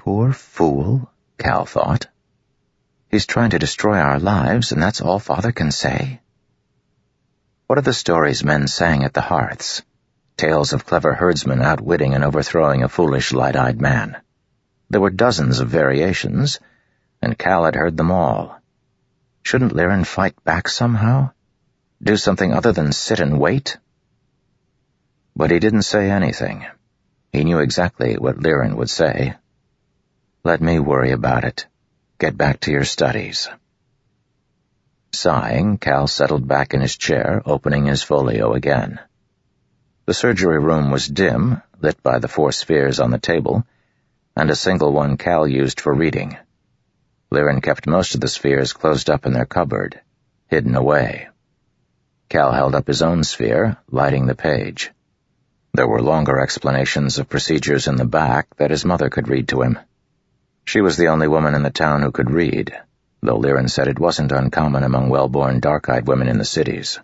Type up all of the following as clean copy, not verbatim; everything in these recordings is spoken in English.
Poor fool, Cal thought. He's trying to destroy our lives, and that's all Father can say? What are the stories men sang at the hearths? Tales of clever herdsmen outwitting and overthrowing a foolish, light-eyed man. There were dozens of variations, and Cal had heard them all. Shouldn't Liren fight back somehow? Do something other than sit and wait? But he didn't say anything. He knew exactly what Liren would say. Let me worry about it. Get back to your studies. Sighing, Cal settled back in his chair, opening his folio again. The surgery room was dim, lit by the 4 spheres on the table, and a single one Cal used for reading. Liren kept most of the spheres closed up in their cupboard, hidden away. Cal held up his own sphere, lighting the page. There were longer explanations of procedures in the back that his mother could read to him. She was the only woman in the town who could read, though Liren said it wasn't uncommon among well-born, dark-eyed women in the cities.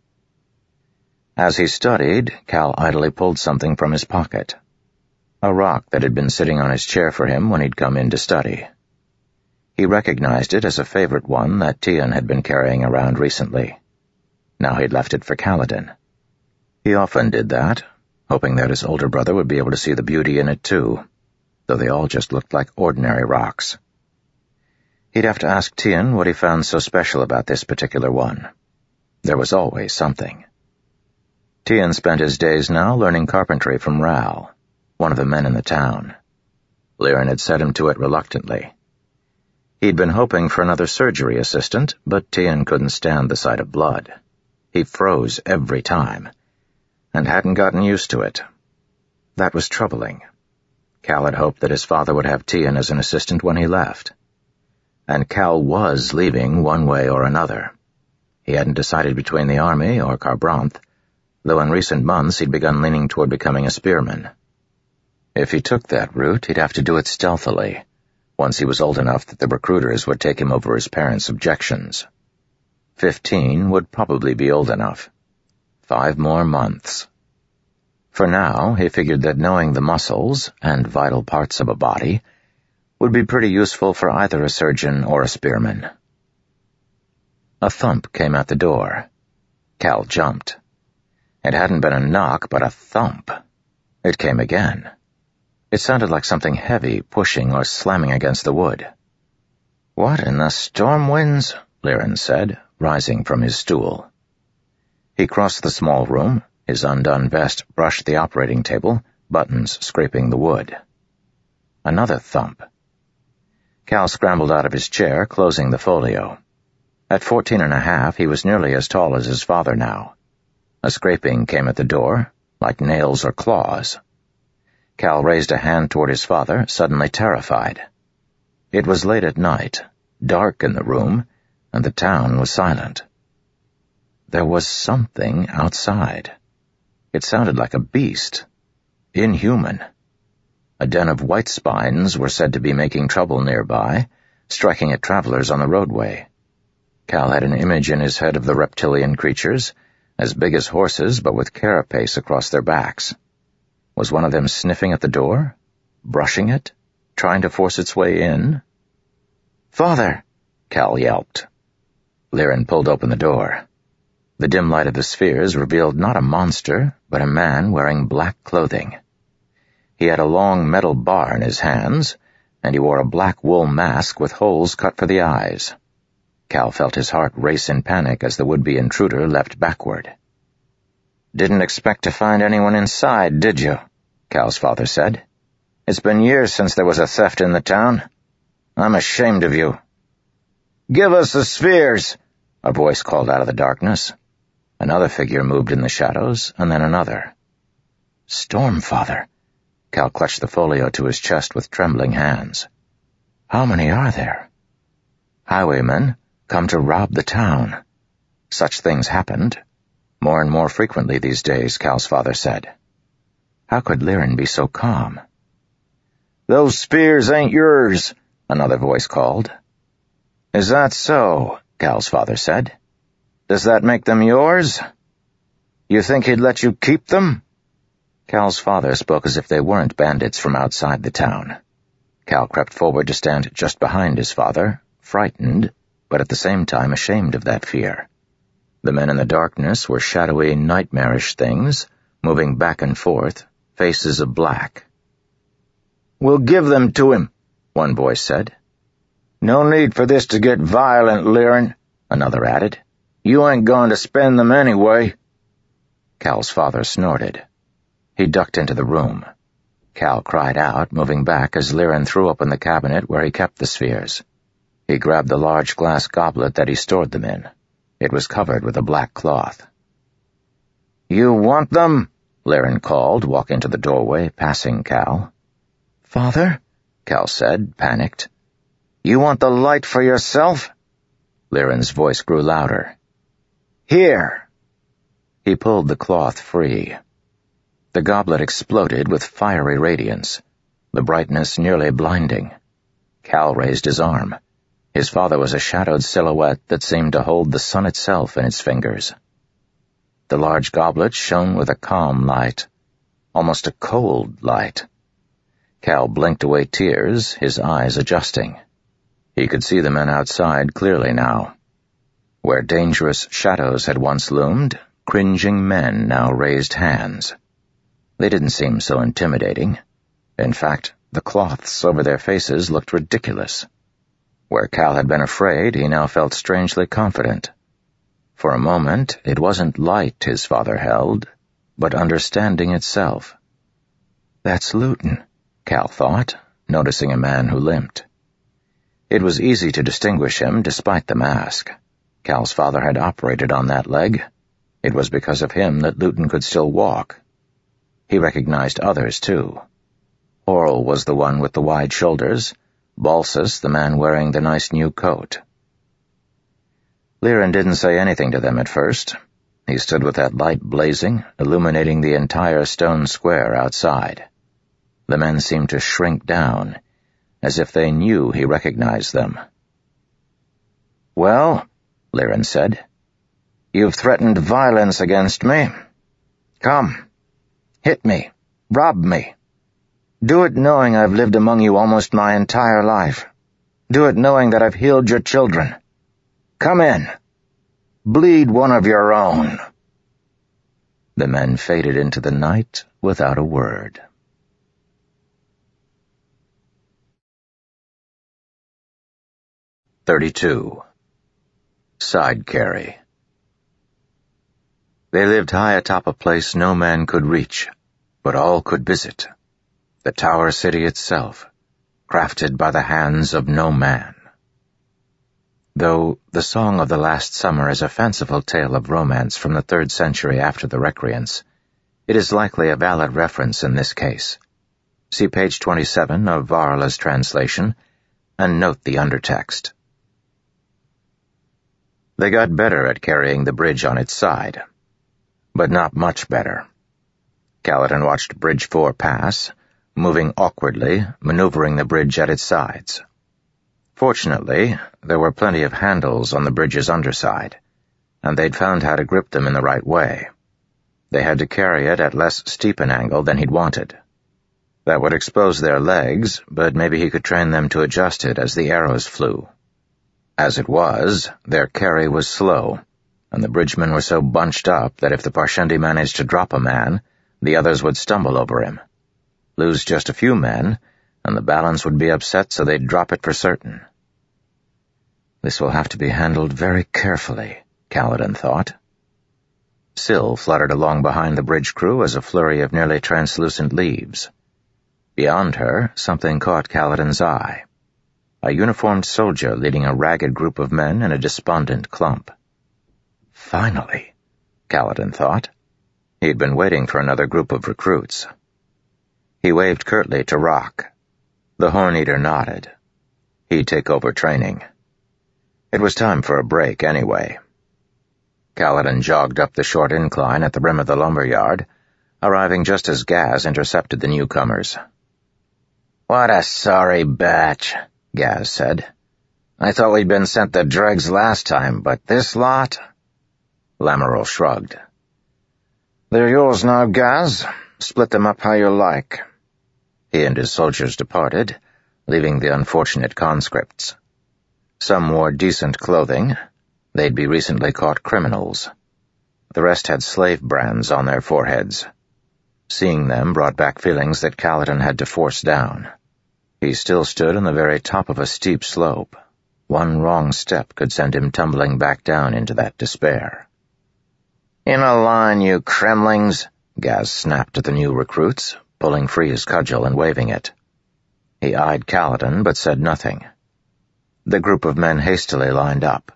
As he studied, Cal idly pulled something from his pocket. A rock that had been sitting on his chair for him when he'd come in to study. He recognized it as a favorite one that Tian had been carrying around recently. Now he'd left it for Kaladin. He often did that, hoping that his older brother would be able to see the beauty in it too, though they all just looked like ordinary rocks. He'd have to ask Tian what he found so special about this particular one. There was always something. Tian spent his days now learning carpentry from Ral, one of the men in the town. Liren had set him to it reluctantly. He'd been hoping for another surgery assistant, but Tian couldn't stand the sight of blood. He froze every time, and hadn't gotten used to it. That was troubling. Cal had hoped that his father would have Tian as an assistant when he left. And Cal was leaving one way or another. He hadn't decided between the army or Kharbranth, though in recent months he'd begun leaning toward becoming a spearman. If he took that route, he'd have to do it stealthily, once he was old enough that the recruiters would take him over his parents' objections. 15 would probably be old enough. 5 more months. For now, he figured that knowing the muscles and vital parts of a body would be pretty useful for either a surgeon or a spearman. A thump came at the door. Cal jumped. It hadn't been a knock, but a thump. It came again. It sounded like something heavy pushing or slamming against the wood. "What in the storm winds?" Liren said, rising from his stool. He crossed the small room. His undone vest brushed the operating table, buttons scraping the wood. Another thump. Cal scrambled out of his chair, closing the folio. At 14.5, he was nearly as tall as his father now. A scraping came at the door, like nails or claws. Cal raised a hand toward his father, suddenly terrified. It was late at night, dark in the room, and the town was silent. There was something outside. It sounded like a beast. Inhuman. A den of white spines were said to be making trouble nearby, striking at travelers on the roadway. Cal had an image in his head of the reptilian creatures, as big as horses but with carapace across their backs. Was one of them sniffing at the door? Brushing it? Trying to force its way in? "Father!" Cal yelped. Liren pulled open the door. The dim light of the spheres revealed not a monster, but a man wearing black clothing. He had a long metal bar in his hands, and he wore a black wool mask with holes cut for the eyes. Cal felt his heart race in panic as the would-be intruder leapt backward. "Didn't expect to find anyone inside, did you?" Cal's father said. "It's been years since there was a theft in the town. I'm ashamed of you." "Give us the spheres!" a voice called out of the darkness. Another figure moved in the shadows, and then another. "Stormfather!" Cal clutched the folio to his chest with trembling hands. "How many are there?" "Highwaymen come to rob the town." Such things happened. More and more frequently these days, Cal's father said. How could Liren be so calm? "Those spears ain't yours," another voice called. "Is that so?" Cal's father said. "Does that make them yours? You think he'd let you keep them?" Cal's father spoke as if they weren't bandits from outside the town. Cal Cal crept forward to stand just behind his father, frightened, but at the same time ashamed of that fear. The men in the darkness were shadowy, nightmarish things, moving back and forth, faces of black. "We'll give them to him," one voice said. "No need for this to get violent, Liren," another added. "You ain't going to spend them anyway." Cal's father snorted. He ducked into the room. Cal cried out, moving back as Liren threw open the cabinet where he kept the spheres. He grabbed the large glass goblet that he stored them in. It was covered with a black cloth. "You want them?" Liren called, walking to the doorway, passing Cal. "Father?" Cal said, panicked. "You want the light for yourself?" Liren's voice grew louder. "Here." He pulled the cloth free. The goblet exploded with fiery radiance, the brightness nearly blinding. Cal raised his arm. His father was a shadowed silhouette that seemed to hold the sun itself in its fingers. The large goblet shone with a calm light, almost a cold light. Cal blinked away tears, his eyes adjusting. He could see the men outside clearly now. Where dangerous shadows had once loomed, cringing men now raised hands. They didn't seem so intimidating. In fact, the cloths over their faces looked ridiculous. Where Cal had been afraid, he now felt strangely confident. For a moment, it wasn't light his father held, but understanding itself. "That's Luton," Cal thought, noticing a man who limped. It was easy to distinguish him despite the mask. Cal's father had operated on that leg. It was because of him that Luton could still walk. He recognized others, too. Horl was the one with the wide shoulders, Balsus the man wearing the nice new coat. Liren didn't say anything to them at first. He stood with that light blazing, illuminating the entire stone square outside. The men seemed to shrink down, as if they knew he recognized them. "Well," Liren said, "you've threatened violence against me. Come, hit me, rob me. Do it knowing I've lived among you almost my entire life. Do it knowing that I've healed your children. Come in. Bleed one of your own." The men faded into the night without a word. 32. Side Carry. They lived high atop a place no man could reach, but all could visit. The Tower City itself, crafted by the hands of no man. Though the Song of the Last Summer is a fanciful tale of romance from the 3rd century after the Recreants, it is likely a valid reference in this case. See page 27 of Varla's translation, and note the undertext. They got better at carrying the bridge on its side, but not much better. Kaladin watched Bridge 4 pass, moving awkwardly, maneuvering the bridge at its sides. Fortunately, there were plenty of handles on the bridge's underside, and they'd found how to grip them in the right way. They had to carry it at less steep an angle than he'd wanted. That would expose their legs, but maybe he could train them to adjust it as the arrows flew. As it was, their carry was slow, and the bridgemen were so bunched up that if the Parshendi managed to drop a man, the others would stumble over him. Lose just a few men, and the balance would be upset so they'd drop it for certain. This will have to be handled very carefully, Kaladin thought. Syl fluttered along behind the bridge crew as a flurry of nearly translucent leaves. Beyond her, something caught Kaladin's eye. A uniformed soldier leading a ragged group of men in a despondent clump. Finally, Kaladin thought. He'd been waiting for another group of recruits. He waved curtly to Rock. The Horn-Eater nodded. He'd take over training. It was time for a break anyway. Kaladin jogged up the short incline at the rim of the lumberyard, arriving just as Gaz intercepted the newcomers. "What a sorry batch," Gaz said. "I thought we'd been sent the dregs last time, but this lot?" Lamoral shrugged. "They're yours now, Gaz. Split them up how you like." He and his soldiers departed, leaving the unfortunate conscripts. Some wore decent clothing. They'd be recently caught criminals. The rest had slave brands on their foreheads. Seeing them brought back feelings that Kaladin had to force down. He still stood on the very top of a steep slope. One wrong step could send him tumbling back down into that despair. "In a line, you Kremlings," Gaz snapped at the new recruits, pulling free his cudgel and waving it. He eyed Kaladin, but said nothing. The group of men hastily lined up.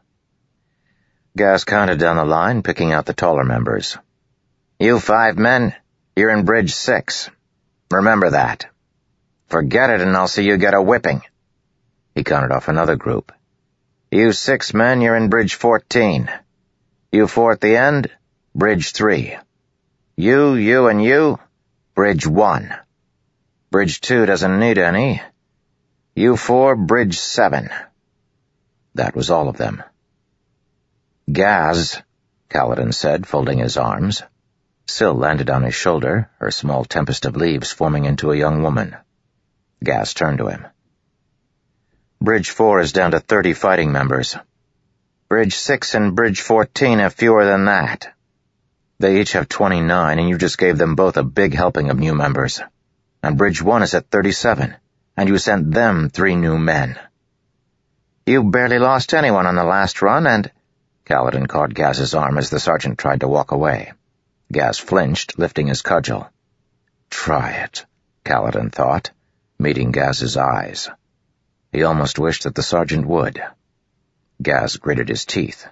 Gaz counted down the line, picking out the taller members. "You 5 men, you're in Bridge 6. Remember that. Forget it and I'll see you get a whipping." He counted off another group. "You 6 men, you're in Bridge 14. You 4 at the end, Bridge 3. You, and you, Bridge 1. Bridge 2 doesn't need any. You 4, Bridge 7. That was all of them. "Gaz," Kaladin said, folding his arms. Syl landed on his shoulder, her small tempest of leaves forming into a young woman. Gaz turned to him. "Bridge 4 is down to 30 fighting members. Bridge 6 and Bridge 14 have fewer than that. They each have 29, and you just gave them both a big helping of new members. And Bridge 1 is at 37, and you sent them 3 new men." "You barely lost anyone on the last run, and—" Kaladin caught Gaz's arm as the sergeant tried to walk away. Gaz flinched, lifting his cudgel. Try it, Kaladin thought, meeting Gaz's eyes. He almost wished that the sergeant would. Gaz gritted his teeth.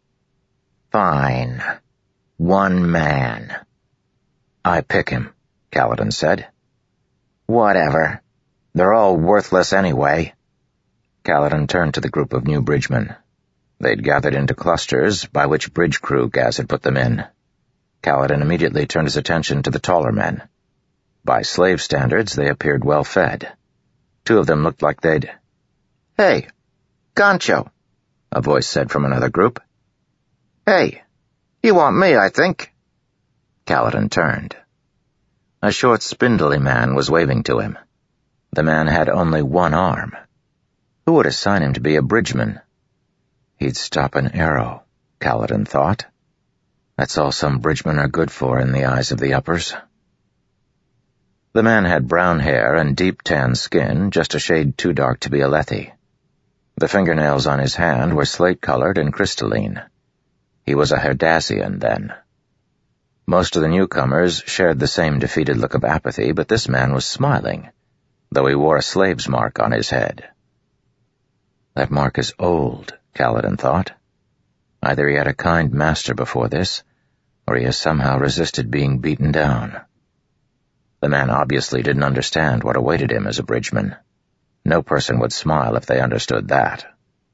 "Fine. 1 man." "I pick him," Kaladin said. "Whatever. They're all worthless anyway." Kaladin turned to the group of new bridgemen. They'd gathered into clusters, by which bridge crew Gaz had put them in. Kaladin immediately turned his attention to the taller men. By slave standards, they appeared well-fed. 2 of them looked like they'd— "Hey, Gancho," a voice said from another group. "Hey, you want me, I think." Kaladin turned. A short, spindly man was waving to him. The man had only 1 arm. Who would assign him to be a bridgeman? He'd stop an arrow, Kaladin thought. That's all some bridgemen are good for in the eyes of the uppers. The man had brown hair and deep tan skin, just a shade too dark to be Alethi. The fingernails on his hand were slate-colored and crystalline. He was a Herdazian, then. Most of the newcomers shared the same defeated look of apathy, but this man was smiling, though he wore a slave's mark on his head. That mark is old, Kaladin thought. Either he had a kind master before this, or he has somehow resisted being beaten down. The man obviously didn't understand what awaited him as a bridgeman. No person would smile if they understood that.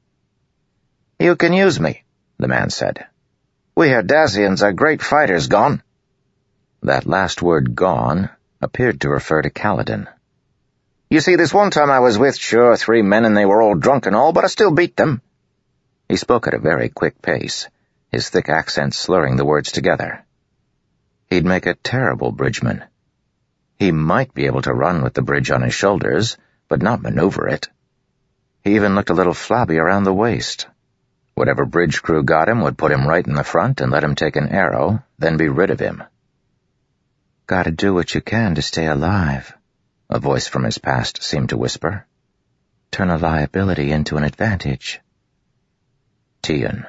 "You can use me," the man said. "We Herdazians are great fighters, Gon." That last word, Gon, appeared to refer to Kaladin. "You see, this one time I was with, 3 men and they were all drunk and all, but I still beat them." He spoke at a very quick pace, his thick accent slurring the words together. He'd make a terrible bridgeman. He might be able to run with the bridge on his shoulders, but not maneuver it. He even looked a little flabby around the waist. Whatever bridge crew got him would put him right in the front and let him take an arrow, then be rid of him. "Gotta do what you can to stay alive," a voice from his past seemed to whisper. "Turn a liability into an advantage." Tian.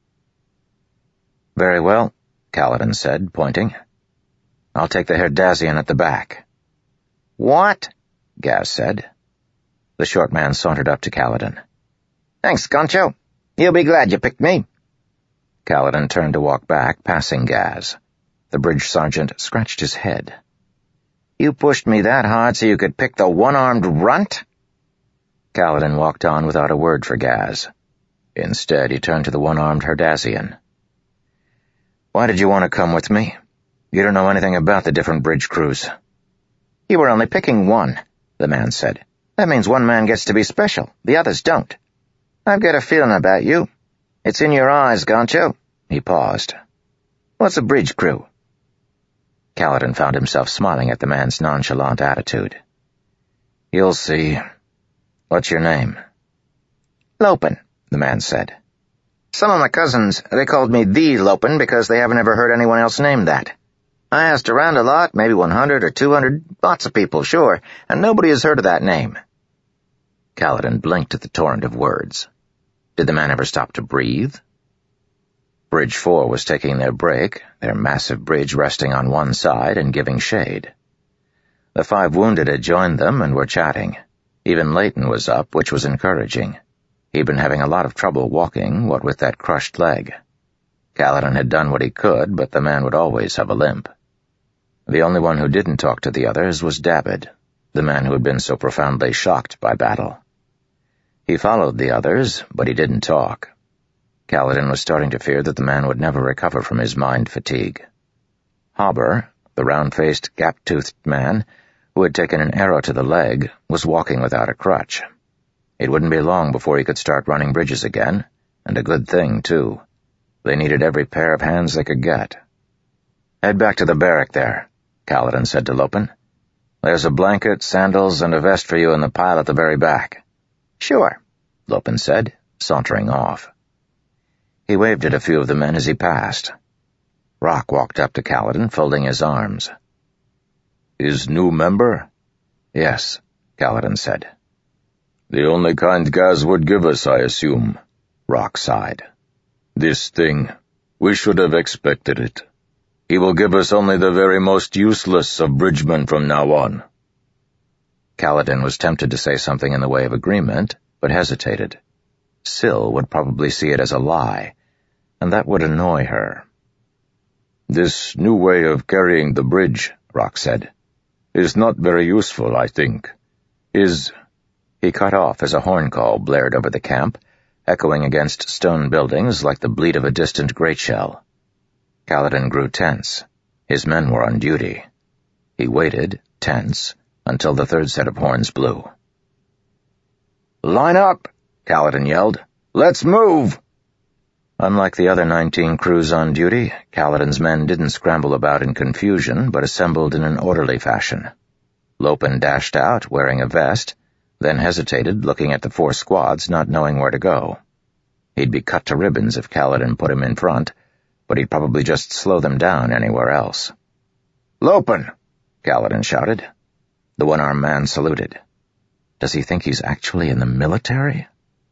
"Very well," Kaladin said, pointing. "I'll take the Herdazian at the back." "What?" Gaz said. The short man sauntered up to Kaladin. "Thanks, Gancho. You'll be glad you picked me." Kaladin turned to walk back, passing Gaz. The bridge sergeant scratched his head. "You pushed me that hard so you could pick the one-armed runt?" Kaladin walked on without a word for Gaz. Instead, he turned to the one-armed Herdazian. "Why did you want to come with me? You don't know anything about the different bridge crews." "You were only picking 1, the man said. "That means 1 man gets to be special, the others don't. I've got a feeling about you. It's in your eyes, Gancho." He paused. "What's a bridge crew?" Kaladin found himself smiling at the man's nonchalant attitude. "You'll see. What's your name?" "Lopen," the man said. "Some of my cousins, they called me the Lopen because they haven't ever heard anyone else named that. I asked around a lot, maybe 100 or 200, lots of people, sure, and nobody has heard of that name." Kaladin blinked at the torrent of words. Did the man ever stop to breathe? Bridge 4 was taking their break, their massive bridge resting on one side and giving shade. The 5 wounded had joined them and were chatting. Even Leighton was up, which was encouraging. He'd been having a lot of trouble walking, what with that crushed leg. Kaladin had done what he could, but the man would always have a limp. The only one who didn't talk to the others was David, the man who had been so profoundly shocked by battle. He followed the others, but he didn't talk. Kaladin was starting to fear that the man would never recover from his mind fatigue. Hobber, the round-faced, gap-toothed man, who had taken an arrow to the leg, was walking without a crutch. It wouldn't be long before he could start running bridges again, and a good thing, too. They needed every pair of hands they could get. "Head back to the barrack there," Kaladin said to Lopen. "There's a blanket, sandals, and a vest for you in the pile at the very back." "Sure," Lopen said, sauntering off. He waved at a few of the men as he passed. Rock walked up to Kaladin, folding his arms. "His new member?" "Yes," Kaladin said. "The only kind Gaz would give us, I assume," Rock sighed. "This thing. We should have expected it. He will give us only the very most useless of bridgemen from now on." Kaladin was tempted to say something in the way of agreement, but hesitated. Syl would probably see it as a lie, and that would annoy her. "This new way of carrying the bridge," Rock said, "is not very useful, I think. He cut off as a horn call blared over the camp, echoing against stone buildings like the bleat of a distant great shell. Kaladin grew tense. His men were on duty. He waited, tense, until the third set of horns blew. "Line up!" Kaladin yelled. "Let's move!" Unlike the other 19 crews on duty, Kaladin's men didn't scramble about in confusion, but assembled in an orderly fashion. Lopen dashed out, wearing a vest, then hesitated, looking at the 4 squads, not knowing where to go. He'd be cut to ribbons if Kaladin put him in front, but he'd probably just slow them down anywhere else. "Lopen!" Kaladin shouted. The one-armed man saluted. Does he think he's actually in the military?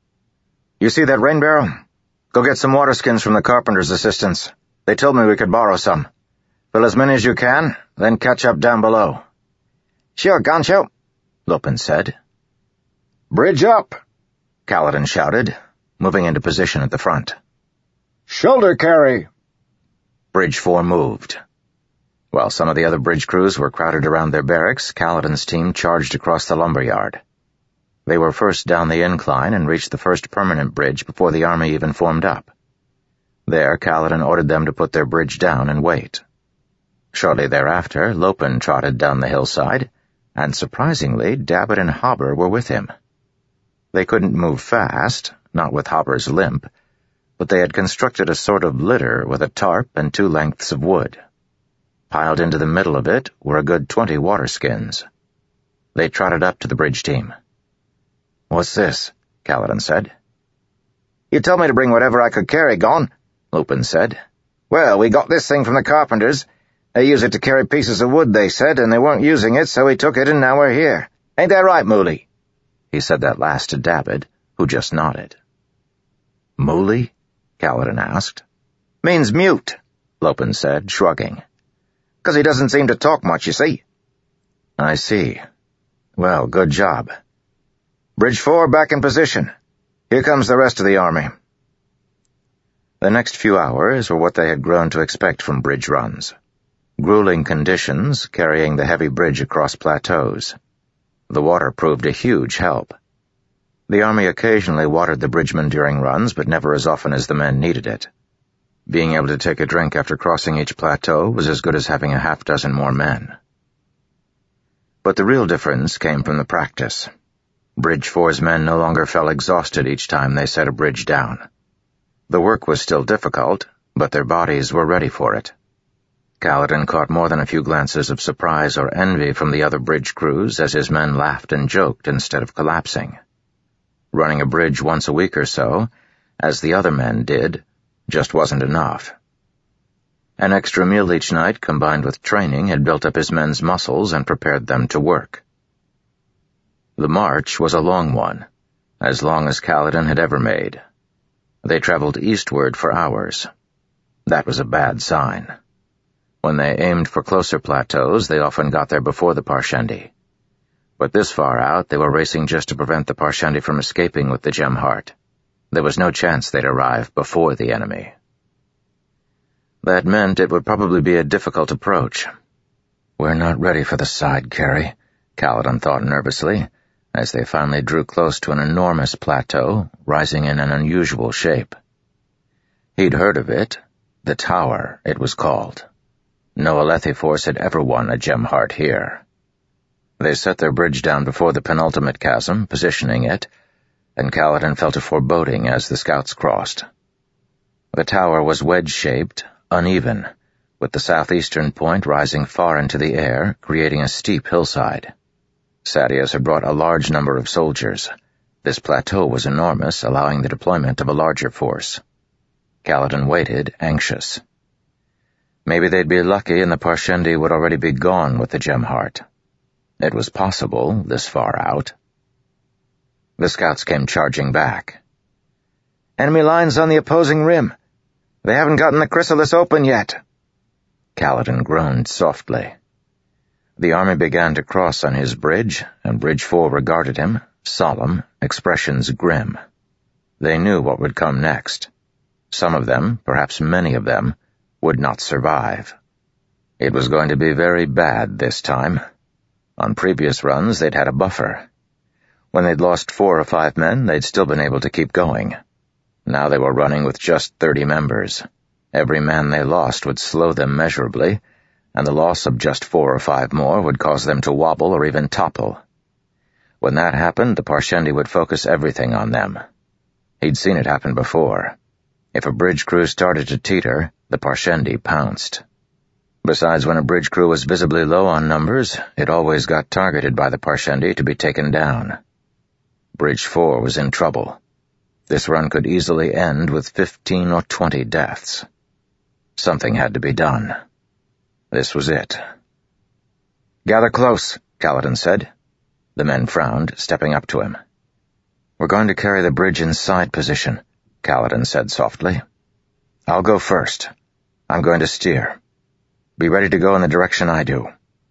"You see that rain barrel? Go get some water skins from the carpenter's assistants. They told me we could borrow some. Fill as many as you can, then catch up down below." "Sure, Goncho," Lopen said. "Bridge up!" Kaladin shouted, moving into position at the front. "Shoulder carry!" Bridge 4 moved. While some of the other bridge crews were crowded around their barracks, Kaladin's team charged across the lumberyard. They were first down the incline and reached the first permanent bridge before the army even formed up. There, Kaladin ordered them to put their bridge down and wait. Shortly thereafter, Lopen trotted down the hillside, and surprisingly, David and Hobber were with him. They couldn't move fast, not with Hobber's limp, but they had constructed a sort of litter with a tarp and 2 lengths of wood. Piled into the middle of it were a good 20 water skins. They trotted up to the bridge team. "What's this?" Kaladin said. "You told me to bring whatever I could carry, Gon," Lopen said. "Well, we got this thing from the carpenters. They use it to carry pieces of wood, they said, and they weren't using it, so we took it and now we're here. Ain't that right, Mooley?" He said that last to David, who just nodded. "Mooley?" Kaladin asked. "Means mute," Lopen said, shrugging. "'Cause he doesn't seem to talk much, you see." "I see. Well, good job." "Bridge 4 back in position. Here comes the rest of the army." The next few hours were what they had grown to expect from bridge runs. Grueling conditions, carrying the heavy bridge across plateaus. The water proved a huge help. The army occasionally watered the bridgemen during runs, but never as often as the men needed it. Being able to take a drink after crossing each plateau was as good as having a half-dozen more men. But the real difference came from the practice. Bridge 4's men no longer felt exhausted each time they set a bridge down. The work was still difficult, but their bodies were ready for it. Kaladin caught more than a few glances of surprise or envy from the other bridge crews as his men laughed and joked instead of collapsing. running a bridge once a week or so, as the other men did, just wasn't enough. An extra meal each night combined with training had built up his men's muscles and prepared them to work. The march was a long one, as long as Kaladin had ever made. They traveled eastward for hours. That was a bad sign. When they aimed for closer plateaus, they often got there before the Parshendi. But this far out, they were racing just to prevent the Parshendi from escaping with the Gemheart. There was no chance they'd arrive before the enemy. That meant it would probably be a difficult approach. "We're not ready for the side carry," Kaladin thought nervously, as they finally drew close to an enormous plateau, rising in an unusual shape. He'd heard of it. The Tower, it was called. No Alethi force had ever won a Gemheart here. They set their bridge down before the penultimate chasm, positioning it, and Kaladin felt a foreboding as the scouts crossed. The tower was wedge-shaped, uneven, with the southeastern point rising far into the air, creating a steep hillside. Sadeas had brought a large number of soldiers. This plateau was enormous, allowing the deployment of a larger force. Kaladin waited, anxious. Maybe they'd be lucky and the Parshendi would already be gone with the Gemheart. It was possible, this far out. The scouts came charging back. "Enemy lines on the opposing rim. They haven't gotten the chrysalis open yet." Kaladin groaned softly. The army began to cross on his bridge, and Bridge 4 regarded him, solemn, expressions grim. They knew what would come next. Some of them, perhaps many of them, would not survive. It was going to be very bad this time. On previous runs, they'd had a buffer. When they'd lost 4 or 5 men, they'd still been able to keep going. Now they were running with just 30 members. Every man they lost would slow them measurably, and the loss of just 4 or 5 more would cause them to wobble or even topple. When that happened, the Parshendi would focus everything on them. He'd seen it happen before. If a bridge crew started to teeter, the Parshendi pounced. Besides, when a bridge crew was visibly low on numbers, it always got targeted by the Parshendi to be taken down. Bridge 4 was in trouble. This run could easily end with 15 or 20 deaths. Something had to be done. This was it. "Gather close," Kaladin said. The men frowned, stepping up to him. "We're going to carry the bridge in side position," Kaladin said softly. "I'll go first. I'm going to steer. Be ready to go in the direction I do."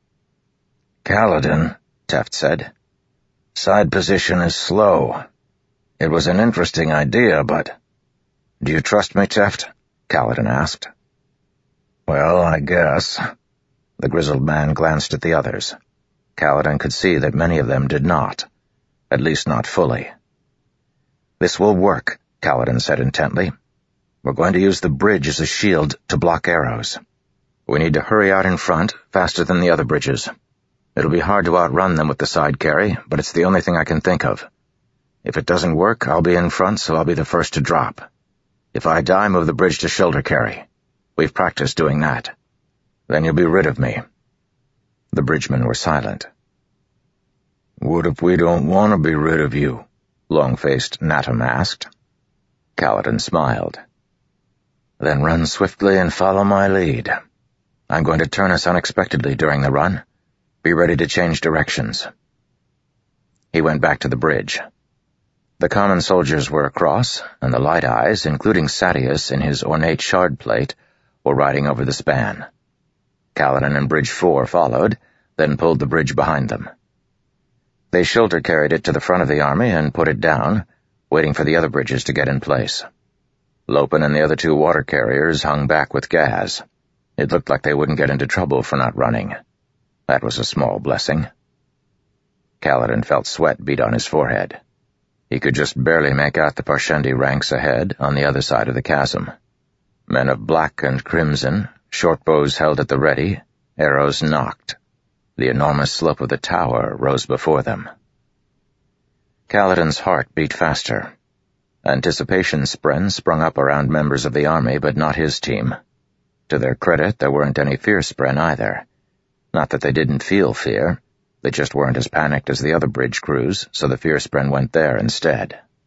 "Kaladin," Teft said, "side position is slow. It was an interesting idea, but—" "Do you trust me, Teft?" Kaladin asked. "Well, I guess." The grizzled man glanced at the others. Kaladin could see that many of them did not, at least not fully. "This will work," Kaladin said intently. "We're going to use the bridge as a shield to block arrows. We need to hurry out in front, faster than the other bridges. It'll be hard to outrun them with the side carry, but it's the only thing I can think of. If it doesn't work, I'll be in front, so I'll be the first to drop. If I die, move the bridge to shoulder carry. We've practiced doing that. Then you'll be rid of me." The bridgemen were silent. "What if we don't want to be rid of you?" Long-faced Natum asked. Kaladin smiled. "Then run swiftly and follow my lead. I'm going to turn us unexpectedly during the run. Be ready to change directions." He went back to the bridge. The common soldiers were across, and the Light Eyes, including Sadeas in his ornate shard plate, were riding over the span. Kaladin and Bridge 4 followed, then pulled the bridge behind them. They shoulder-carried it to the front of the army and put it down, waiting for the other bridges to get in place. Lopen and the other 2 water carriers hung back with Gaz. It looked like they wouldn't get into trouble for not running. That was a small blessing. Kaladin felt sweat beat on his forehead. He could just barely make out the Parshendi ranks ahead on the other side of the chasm. Men of black and crimson, short bows held at the ready, arrows nocked. The enormous slope of the tower rose before them. Kaladin's heart beat faster. Anticipation spren sprung up around members of the army, but not his team. To their credit, there weren't any fear spren either. Not that they didn't feel fear. They just weren't as panicked as the other bridge crews, so the fear spren went there instead.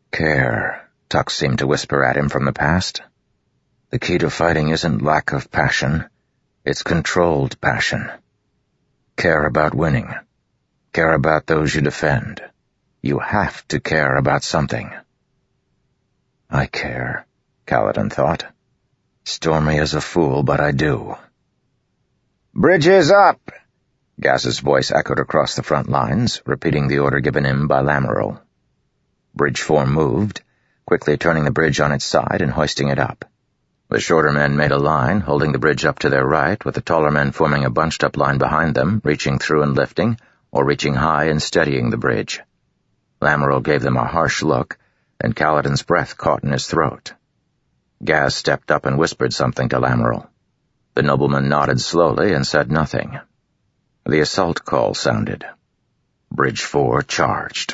Care, Tux seemed to whisper at him from the past. The key to fighting isn't lack of passion, it's controlled passion. Care about winning. Care about those you defend. You have to care about something. I care, Kaladin thought. Stormy as a fool, but I do. "Bridges up!" Gaz's voice echoed across the front lines, repeating the order given him by Lamoral. Bridge 4 moved, quickly turning the bridge on its side and hoisting it up. The shorter men made a line, holding the bridge up to their right, with the taller men forming a bunched-up line behind them, reaching through and lifting, or reaching high and steadying the bridge. Lamoral gave them a harsh look, and Kaladin's breath caught in his throat. Gaz stepped up and whispered something to Lamoral. The nobleman nodded slowly and said nothing. The assault call sounded. Bridge 4 charged.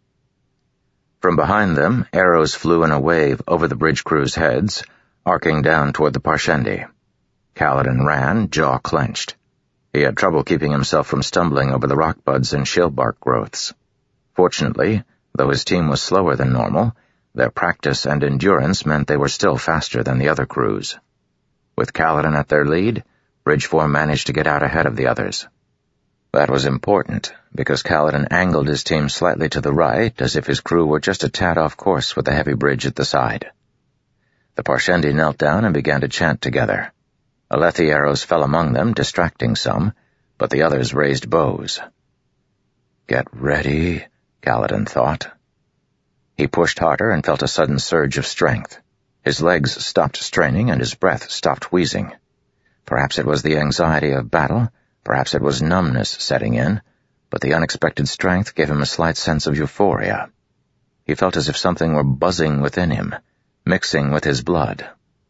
From behind them, arrows flew in a wave over the bridge crew's heads, arcing down toward the Parshendi. Kaladin ran, jaw clenched. He had trouble keeping himself from stumbling over the rock buds and shalebark growths. Fortunately, though his team was slower than normal, their practice and endurance meant they were still faster than the other crews. With Kaladin at their lead, Bridge 4 managed to get out ahead of the others. That was important, because Kaladin angled his team slightly to the right, as if his crew were just a tad off course with the heavy bridge at the side. The Parshendi knelt down and began to chant together. Alethi arrows fell among them, distracting some, but the others raised bows. Get ready, Kaladin thought. He pushed harder and felt a sudden surge of strength. His legs stopped straining and his breath stopped wheezing. Perhaps it was the anxiety of battle, perhaps it was numbness setting in, but the unexpected strength gave him a slight sense of euphoria. He felt as if something were buzzing within him, mixing with his blood.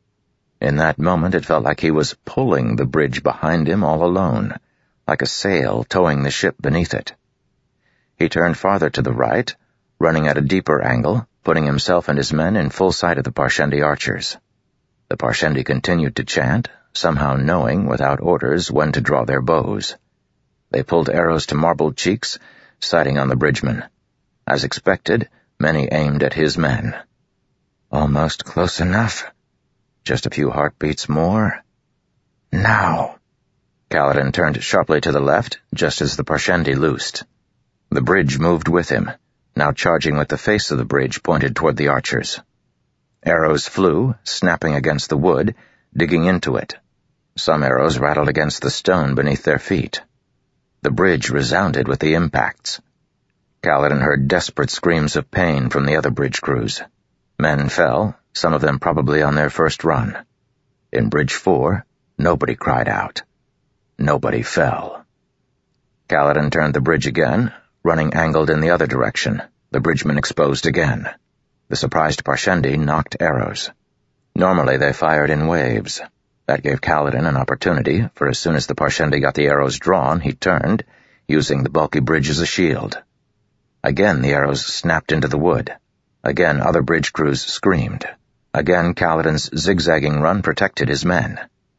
In that moment it felt like he was pulling the bridge behind him all alone, like a sail towing the ship beneath it. He turned farther to the right, running at a deeper angle, putting himself and his men in full sight of the Parshendi archers. The Parshendi continued to chant, somehow knowing, without orders, when to draw their bows. They pulled arrows to marbled cheeks, sighting on the bridgeman. As expected, many aimed at his men. Almost close enough. Just a few heartbeats more. Now! Kaladin turned sharply to the left, just as the Parshendi loosed. The bridge moved with him, now charging with the face of the bridge pointed toward the archers. Arrows flew, snapping against the wood, digging into it. Some arrows rattled against the stone beneath their feet. The bridge resounded with the impacts. Kaladin heard desperate screams of pain from the other bridge crews. Men fell, some of them probably on their first run. In Bridge 4, nobody cried out. Nobody fell. Kaladin turned the bridge again, running angled in the other direction, the bridgeman exposed again. The surprised Parshendi knocked arrows. Normally they fired in waves. That gave Kaladin an opportunity, for as soon as the Parshendi got the arrows drawn, he turned, using the bulky bridge as a shield. Again the arrows snapped into the wood. Again other bridge crews screamed. Again Kaladin's zigzagging run protected his men.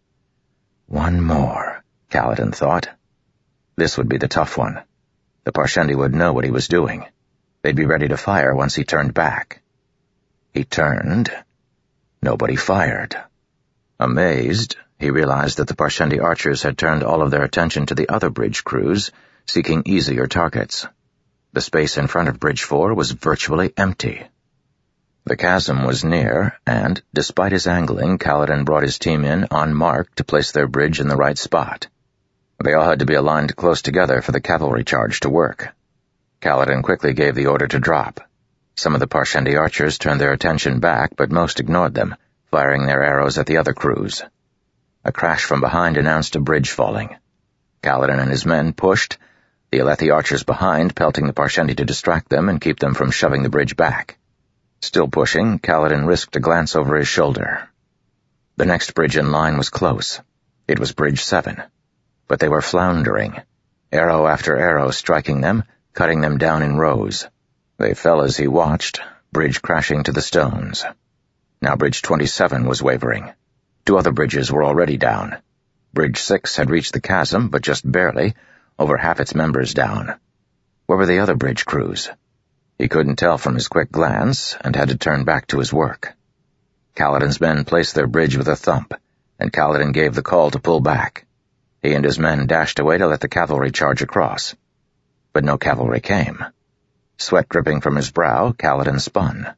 One more, Kaladin thought. This would be the tough one. The Parshendi would know what he was doing. They'd be ready to fire once he turned back. He turned. Nobody fired. Amazed, he realized that the Parshendi archers had turned all of their attention to the other bridge crews, seeking easier targets. The space in front of Bridge 4 was virtually empty. The chasm was near, and, despite his angling, Kaladin brought his team in en marque to place their bridge in the right spot. They all had to be aligned close together for the cavalry charge to work. Kaladin quickly gave the order to drop. Some of the Parshendi archers turned their attention back, but most ignored them, firing their arrows at the other crews. A crash from behind announced a bridge falling. Kaladin and his men pushed, the Alethi archers behind pelting the Parshendi to distract them and keep them from shoving the bridge back. Still pushing, Kaladin risked a glance over his shoulder. The next bridge in line was close. It was Bridge 7. But they were floundering, arrow after arrow striking them, cutting them down in rows. They fell as he watched, bridge crashing to the stones. Now Bridge 27 was wavering. 2 other bridges were already down. Bridge 6 had reached the chasm, but just barely, over half its members down. Where were the other bridge crews? He couldn't tell from his quick glance and had to turn back to his work. Kaladin's men placed their bridge with a thump, and Kaladin gave the call to pull back. He and his men dashed away to let the cavalry charge across. But no cavalry came. Sweat dripping from his brow, Kaladin spun.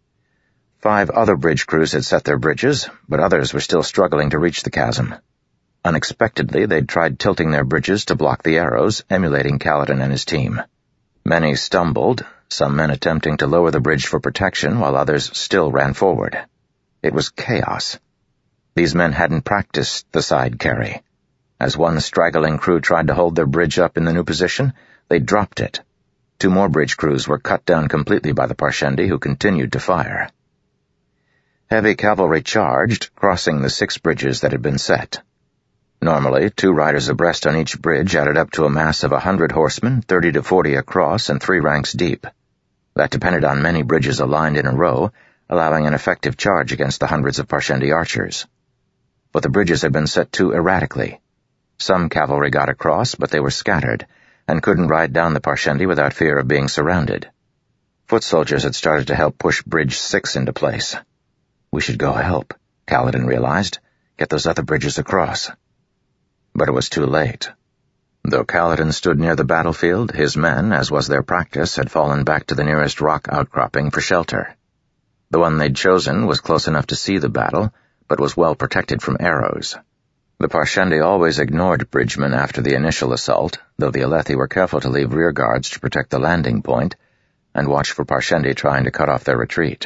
5 other bridge crews had set their bridges, but others were still struggling to reach the chasm. Unexpectedly, they'd tried tilting their bridges to block the arrows, emulating Kaladin and his team. Many stumbled, some men attempting to lower the bridge for protection while others still ran forward. It was chaos. These men hadn't practiced the side carry. As one straggling crew tried to hold their bridge up in the new position, they dropped it. 2 more bridge crews were cut down completely by the Parshendi, who continued to fire. Heavy cavalry charged, crossing the 6 bridges that had been set. Normally, 2 riders abreast on each bridge added up to a mass of 100 horsemen, 30 to 40 across and 3 ranks deep. That depended on many bridges aligned in a row, allowing an effective charge against the hundreds of Parshendi archers. But the bridges had been set too erratically. Some cavalry got across, but they were scattered, and couldn't ride down the Parshendi without fear of being surrounded. Foot soldiers had started to help push Bridge 6 into place. We should go help, Kaladin realized. Get those other bridges across. But it was too late. Though Kaladin stood near the battlefield, his men, as was their practice, had fallen back to the nearest rock outcropping for shelter. The one they'd chosen was close enough to see the battle, but was well protected from arrows. The Parshendi always ignored bridgemen after the initial assault, though the Alethi were careful to leave rear guards to protect the landing point, and watch for Parshendi trying to cut off their retreat.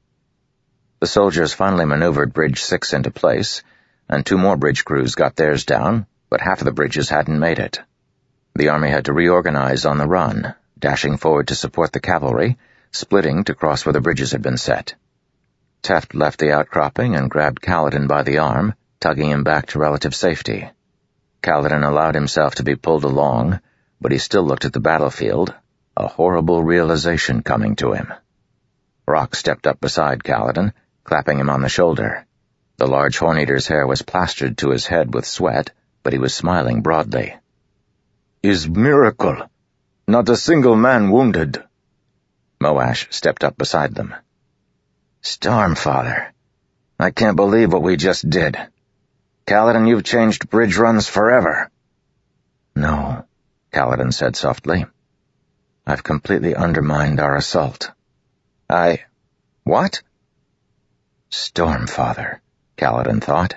The soldiers finally maneuvered Bridge 6 into place, and 2 more bridge crews got theirs down, but half of the bridges hadn't made it. The army had to reorganize on the run, dashing forward to support the cavalry, splitting to cross where the bridges had been set. Teft left the outcropping and grabbed Kaladin by the arm, tugging him back to relative safety. Kaladin allowed himself to be pulled along, but he still looked at the battlefield, a horrible realization coming to him. Rock stepped up beside Kaladin, clapping him on the shoulder. The large horn-eater's hair was plastered to his head with sweat, but he was smiling broadly. "Is miracle. Not a single man wounded." Moash stepped up beside them. "Stormfather, I can't believe what we just did. Kaladin, you've changed bridge runs forever." "No," Kaladin said softly. "I've completely undermined our assault." What?" Stormfather, Kaladin thought.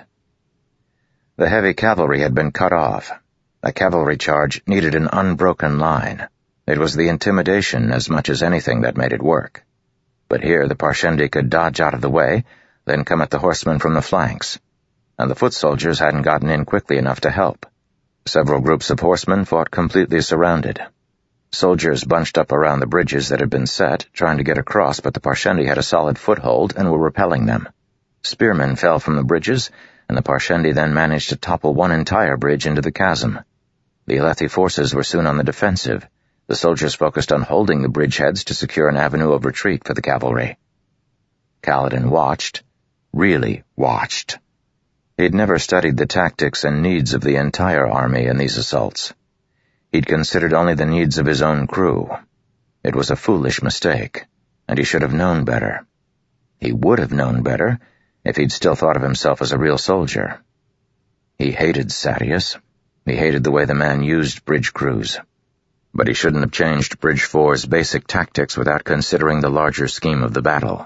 The heavy cavalry had been cut off. A cavalry charge needed an unbroken line. It was the intimidation as much as anything that made it work. But here the Parshendi could dodge out of the way, then come at the horsemen from the flanks. And the foot soldiers hadn't gotten in quickly enough to help. Several groups of horsemen fought completely surrounded. Soldiers bunched up around the bridges that had been set, trying to get across, but the Parshendi had a solid foothold and were repelling them. Spearmen fell from the bridges, and the Parshendi then managed to topple one entire bridge into the chasm. The Alethi forces were soon on the defensive. The soldiers focused on holding the bridgeheads to secure an avenue of retreat for the cavalry. Kaladin watched, really watched. He'd never studied the tactics and needs of the entire army in these assaults. He'd considered only the needs of his own crew. It was a foolish mistake, and he should have known better. He would have known better if he'd still thought of himself as a real soldier. He hated Sadeas. He hated the way the man used bridge crews. But he shouldn't have changed Bridge 4's basic tactics without considering the larger scheme of the battle.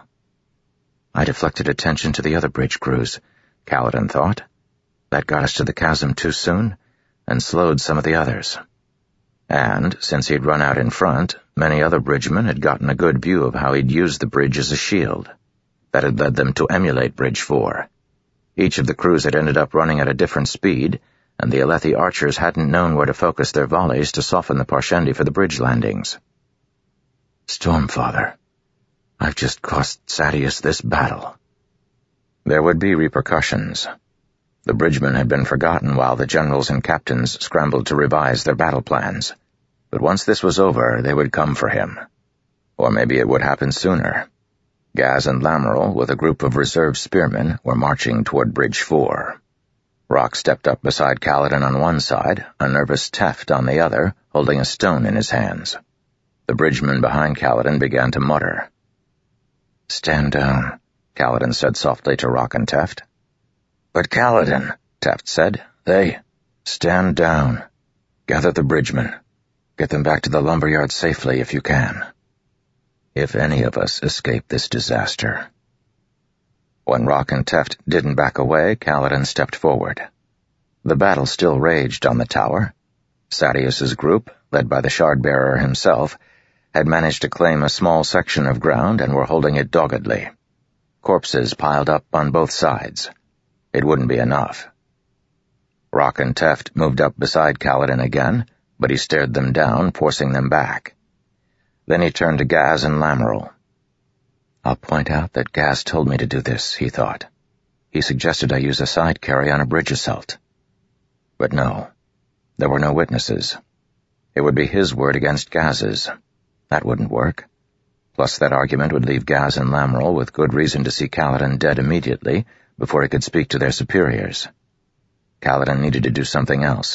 I deflected attention to the other bridge crews, Kaladin thought. That got us to the chasm too soon, and slowed some of the others. And, since he'd run out in front, many other bridgemen had gotten a good view of how he'd used the bridge as a shield. That had led them to emulate Bridge 4. Each of the crews had ended up running at a different speed, and the Alethi archers hadn't known where to focus their volleys to soften the Parshendi for the bridge landings. Stormfather, I've just cost Sadeas this battle. There would be repercussions. The bridgemen had been forgotten while the generals and captains scrambled to revise their battle plans. But once this was over, they would come for him. Or maybe it would happen sooner. Gaz and Lamoral, with a group of reserve spearmen, were marching toward Bridge 4. Rock stepped up beside Kaladin on one side, a nervous Teft on the other, holding a stone in his hands. The bridgeman behind Kaladin began to mutter. "Stand down," Kaladin said softly to Rock and Teft. "But Kaladin," Teft said, "they—" "Stand down. Gather the bridgemen. Get them back to the lumberyard safely if you can. If any of us escape this disaster." When Rock and Teft didn't back away, Kaladin stepped forward. The battle still raged on the tower. Sadeas's group, led by the Shardbearer himself, had managed to claim a small section of ground and were holding it doggedly. Corpses piled up on both sides. It wouldn't be enough. Rock and Teft moved up beside Kaladin again, but he stared them down, forcing them back. Then he turned to Gaz and Lamoral. "I'll point out that Gaz told me to do this," he thought. "He suggested I use a side carry on a bridge assault." But no, there were no witnesses. It would be his word against Gaz's. That wouldn't work. Plus, that argument would leave Gaz and Lamoral with good reason to see Kaladin dead immediately before he could speak to their superiors. Kaladin needed to do something else.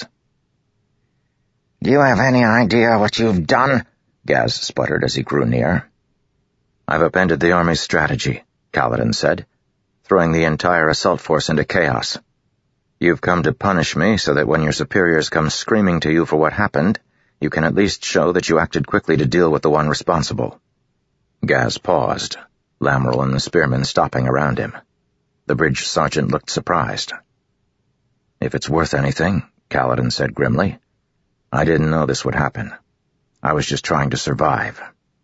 "Do you have any idea what you've done?" Gaz sputtered as he grew near. "I've upended the army's strategy," Kaladin said, "throwing the entire assault force into chaos. You've come to punish me so that when your superiors come screaming to you for what happened, you can at least show that you acted quickly to deal with the one responsible." Gaz paused, Lamoral and the spearmen stopping around him. The bridge sergeant looked surprised. "If it's worth anything," Kaladin said grimly, "I didn't know this would happen. I was just trying to survive."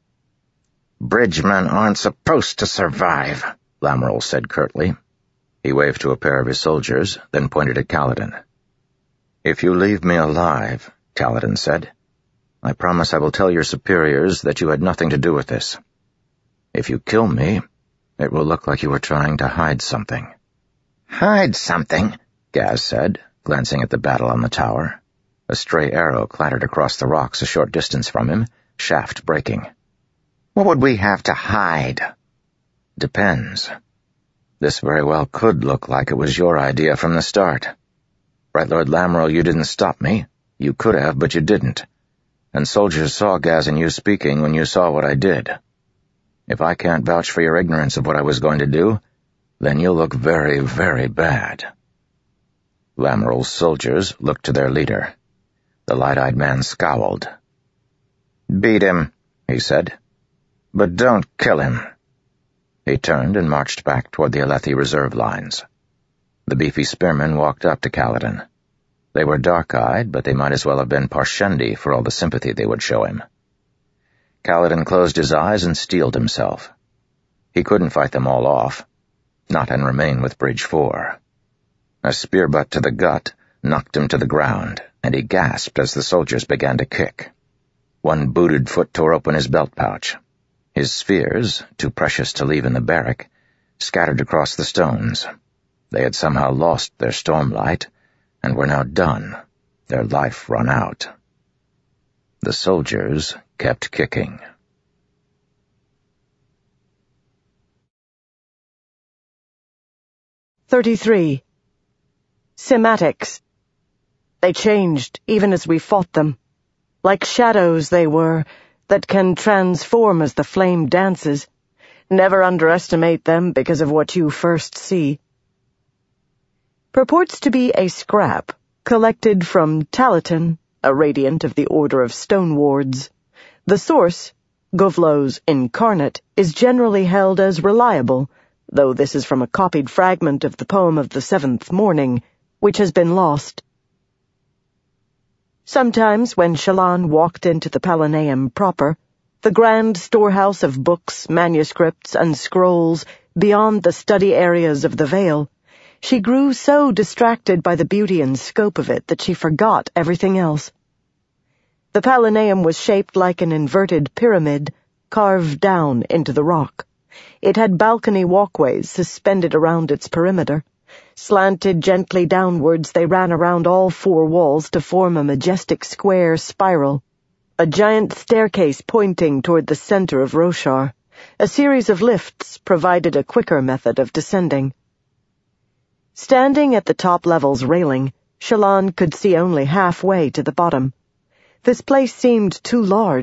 "Bridgemen aren't supposed to survive," Lamoral said curtly. He waved to a pair of his soldiers, then pointed at Kaladin. "If you leave me alive," Kaladin said, "I promise I will tell your superiors that you had nothing to do with this. If you kill me, it will look like you were trying to hide something." "Hide something?" Gaz said, glancing at the battle on the tower. A stray arrow clattered across the rocks a short distance from him, shaft breaking. "What would we have to hide?" "Depends. This very well could look like it was your idea from the start. Right, Lord Lamoral, you didn't stop me. You could have, but you didn't. And soldiers saw Gaz and you speaking when you saw what I did. If I can't vouch for your ignorance of what I was going to do, then you'll look very, very bad." Lamoral's soldiers looked to their leader. The light-eyed man scowled. "Beat him," he said. "But don't kill him." He turned and marched back toward the Alethi reserve lines. The beefy spearmen walked up to Kaladin. They were dark-eyed, but they might as well have been Parshendi for all the sympathy they would show him. Kaladin closed his eyes and steeled himself. He couldn't fight them all off, not and remain with Bridge 4. A spear butt to the gut knocked him to the ground, and he gasped as the soldiers began to kick. One booted foot tore open his belt pouch. His spheres, too precious to leave in the barrack, scattered across the stones. They had somehow lost their stormlight, and were now done, their life run out. The soldiers kept kicking. 33. Cymatics. They changed even as we fought them. Like shadows they were, that can transform as the flame dances. Never underestimate them because of what you first see. Purports to be a scrap, collected from Talatin, a radiant of the Order of Stone Wards. The source, Govlo's Incarnate, is generally held as reliable, though this is from a copied fragment of the poem of the Seventh Morning, which has been lost. Sometimes when Shallan walked into the Palanaeum proper, the grand storehouse of books, manuscripts, and scrolls beyond the study areas of the Vale, she grew so distracted by the beauty and scope of it that she forgot everything else. The Palanaeum was shaped like an inverted pyramid, carved down into the rock. It had balcony walkways suspended around its perimeter. Slanted gently downwards, they ran around all four walls to form a majestic square spiral. A giant staircase pointing toward the center of Roshar. A series of lifts provided a quicker method of descending. Standing at the top level's railing, Shallan could see only halfway to the bottom. This place seemed too large,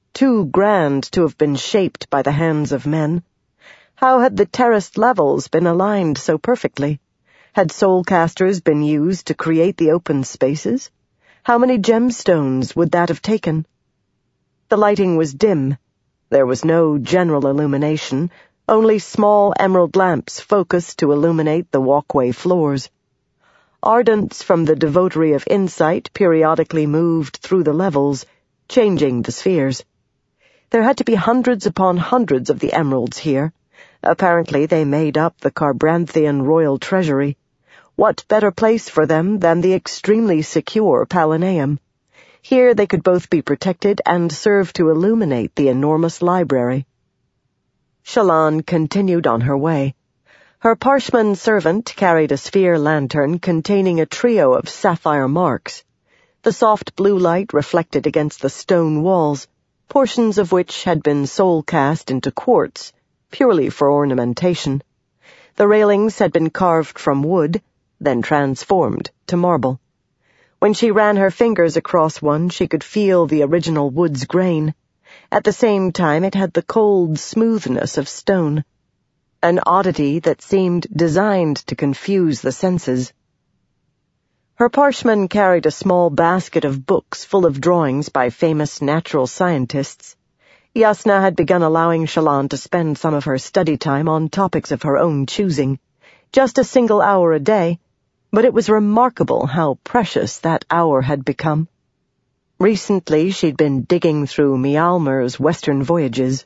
too grand to have been shaped by the hands of men. How had the terraced levels been aligned so perfectly? Had soulcasters been used to create the open spaces? How many gemstones would that have taken? The lighting was dim. There was no general illumination, only small emerald lamps focused to illuminate the walkway floors. Ardents from the Devotary of Insight periodically moved through the levels, changing the spheres. There had to be hundreds upon hundreds of the emeralds here. Apparently they made up the Carbranthian royal treasury. What better place for them than the extremely secure Palanaeum? Here they could both be protected and serve to illuminate the enormous library. Shallan continued on her way. Her Parshman servant carried a sphere lantern containing a trio of sapphire marks. The soft blue light reflected against the stone walls, portions of which had been soul-cast into quartz, purely for ornamentation. The railings had been carved from wood, then transformed to marble. When she ran her fingers across one, she could feel the original wood's grain. At the same time, it had the cold smoothness of stone, an oddity that seemed designed to confuse the senses. Her Parshman carried a small basket of books full of drawings by famous natural scientists. Jasnah had begun allowing Shallan to spend some of her study time on topics of her own choosing, just a single hour a day, but it was remarkable how precious that hour had become. Recently she'd been digging through Mialmer's Western Voyages.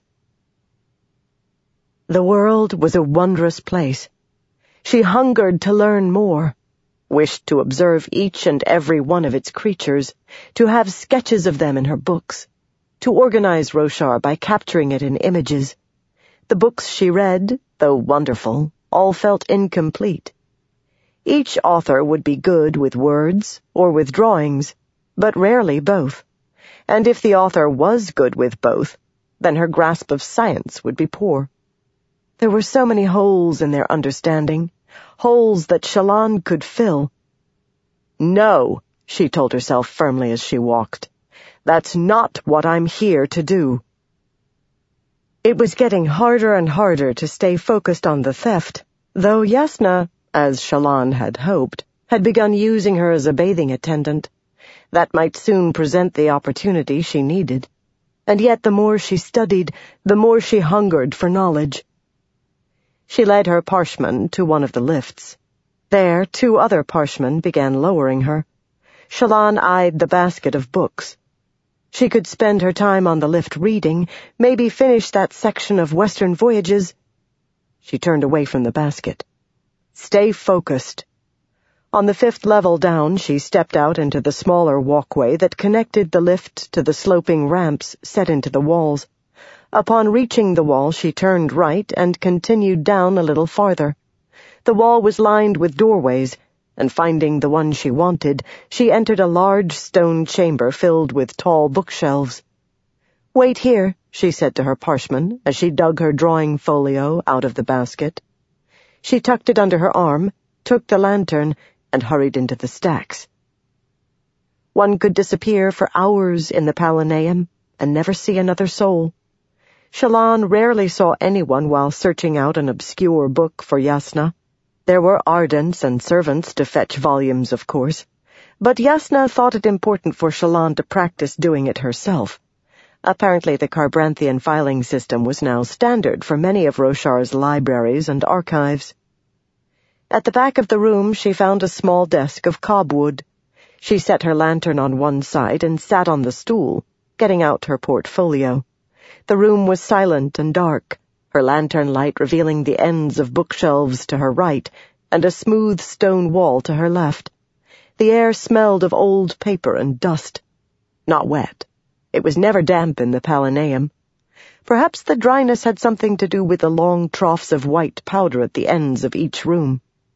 The world was a wondrous place. She hungered to learn more, wished to observe each and every one of its creatures, to have sketches of them in her books, to organize Roshar by capturing it in images. The books she read, though wonderful, all felt incomplete. Each author would be good with words or with drawings, but rarely both. And if the author was good with both, then her grasp of science would be poor. There were so many holes in their understanding, holes that Shallan could fill. No, she told herself firmly as she walked. That's not what I'm here to do. It was getting harder and harder to stay focused on the theft, though Jasnah, as Shallan had hoped, had begun using her as a bathing attendant. That might soon present the opportunity she needed. And yet the more she studied, the more she hungered for knowledge. She led her Parshman to one of the lifts. There, 2 other Parshmen began lowering her. Shallan eyed the basket of books. She could spend her time on the lift reading, maybe finish that section of Western Voyages. She turned away from the basket. Stay focused. On the 5th level down, she stepped out into the smaller walkway that connected the lift to the sloping ramps set into the walls. Upon reaching the wall, she turned right and continued down a little farther. The wall was lined with doorways, and finding the one she wanted, she entered a large stone chamber filled with tall bookshelves. Wait here, she said to her Parshman as she dug her drawing folio out of the basket. She tucked it under her arm, took the lantern, and hurried into the stacks. One could disappear for hours in the Palanaeum and never see another soul. Shallan rarely saw anyone while searching out an obscure book for Jasnah. There were ardents and servants to fetch volumes, of course, but Jasnah thought it important for Shallan to practice doing it herself. Apparently the Carbranthian filing system was now standard for many of Roshar's libraries and archives. At the back of the room she found a small desk of cobwood. She set her lantern on one side and sat on the stool, getting out her portfolio. The room was silent and dark, her lantern light revealing the ends of bookshelves to her right and a smooth stone wall to her left. The air smelled of old paper and dust. Not wet. It was never damp in the Palanaeum. Perhaps the dryness had something to do with the long troughs of white powder at the ends of each room.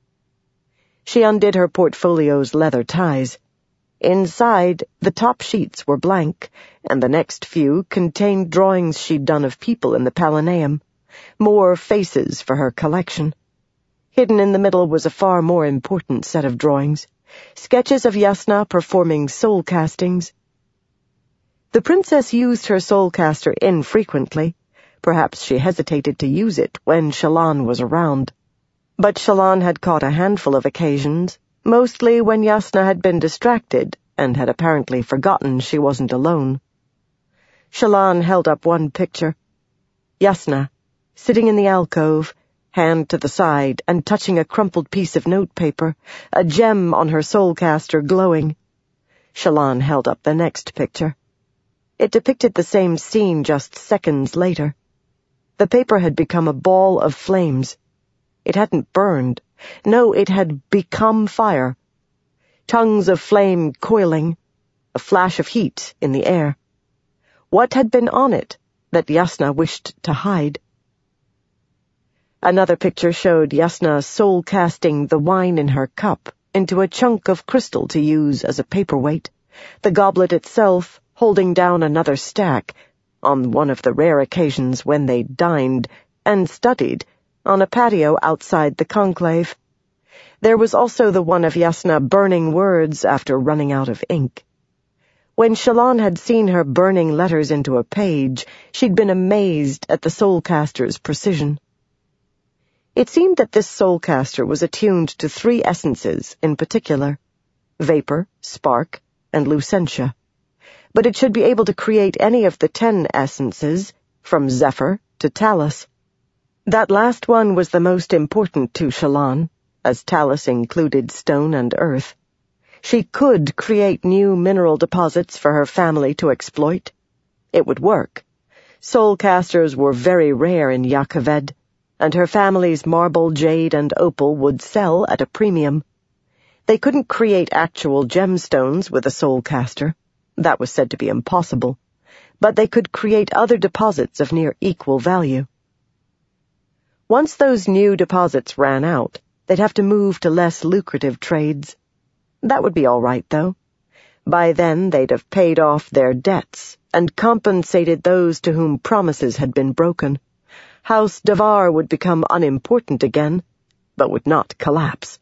She undid her portfolio's leather ties. Inside, the top sheets were blank, and the next few contained drawings she'd done of people in the Palanaeum, more faces for her collection. Hidden in the middle was a far more important set of drawings, sketches of Jasnah performing soul castings. The princess used her soulcaster infrequently. Perhaps she hesitated to use it when Shallan was around. But Shallan had caught a handful of occasions, mostly when Jasnah had been distracted and had apparently forgotten she wasn't alone. Shallan held up one picture. Jasnah, sitting in the alcove, hand to the side and touching a crumpled piece of notepaper, a gem on her soulcaster glowing. Shallan held up the next picture. It depicted the same scene just seconds later. The paper had become a ball of flames. It hadn't burned. No, it had become fire. Tongues of flame coiling, a flash of heat in the air. What had been on it that Jasnah wished to hide? Another picture showed Jasnah soul-casting the wine in her cup into a chunk of crystal to use as a paperweight, the goblet itself holding down another stack, on one of the rare occasions when they dined and studied on a patio outside the conclave. There was also the one of Jasnah burning words after running out of ink. When Shallan had seen her burning letters into a page, she'd been amazed at the soulcaster's precision. It seemed that this soulcaster was attuned to 3 essences in particular: vapor, spark, and lucentia. But it should be able to create any of the 10 essences, from Zephyr to Talus. That last one was the most important to Shallan, as Talus included stone and earth. She could create new mineral deposits for her family to exploit. It would work. Soulcasters were very rare in Jah Keved, and her family's marble, jade, and opal would sell at a premium. They couldn't create actual gemstones with a soulcaster. That was said to be impossible, but they could create other deposits of near equal value. Once those new deposits ran out, they'd have to move to less lucrative trades. That would be all right, though. By then they'd have paid off their debts and compensated those to whom promises had been broken. House Davar would become unimportant again, but would not collapse.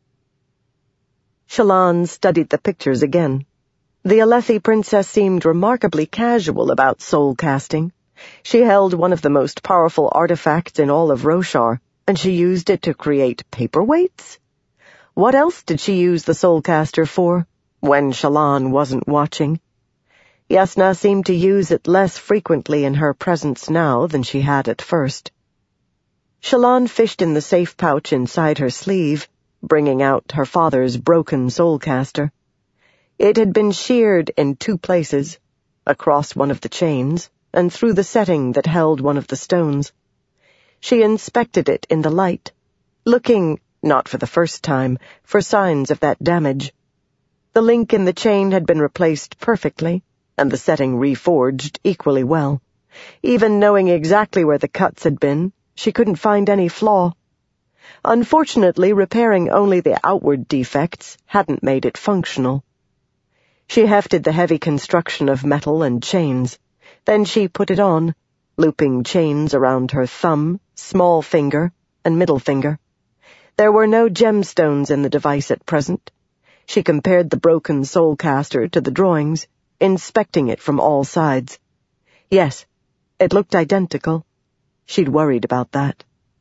Shallan studied the pictures again. The Alethi princess seemed remarkably casual about soul-casting. She held one of the most powerful artifacts in all of Roshar, and she used it to create paperweights? What else did she use the soulcaster for, when Shallan wasn't watching? Jasnah seemed to use it less frequently in her presence now than she had at first. Shallan fished in the safe pouch inside her sleeve, bringing out her father's broken soulcaster. It had been sheared in 2 places, across one of the chains, and through the setting that held one of the stones. She inspected it in the light, looking, not for the first time, for signs of that damage. The link in the chain had been replaced perfectly, and the setting reforged equally well. Even knowing exactly where the cuts had been, she couldn't find any flaw. Unfortunately, repairing only the outward defects hadn't made it functional. She hefted the heavy construction of metal and chains. Then she put it on, looping chains around her thumb, small finger, and middle finger. There were no gemstones in the device at present. She compared the broken soulcaster to the drawings, inspecting it from all sides. Yes, it looked identical. She'd worried about that.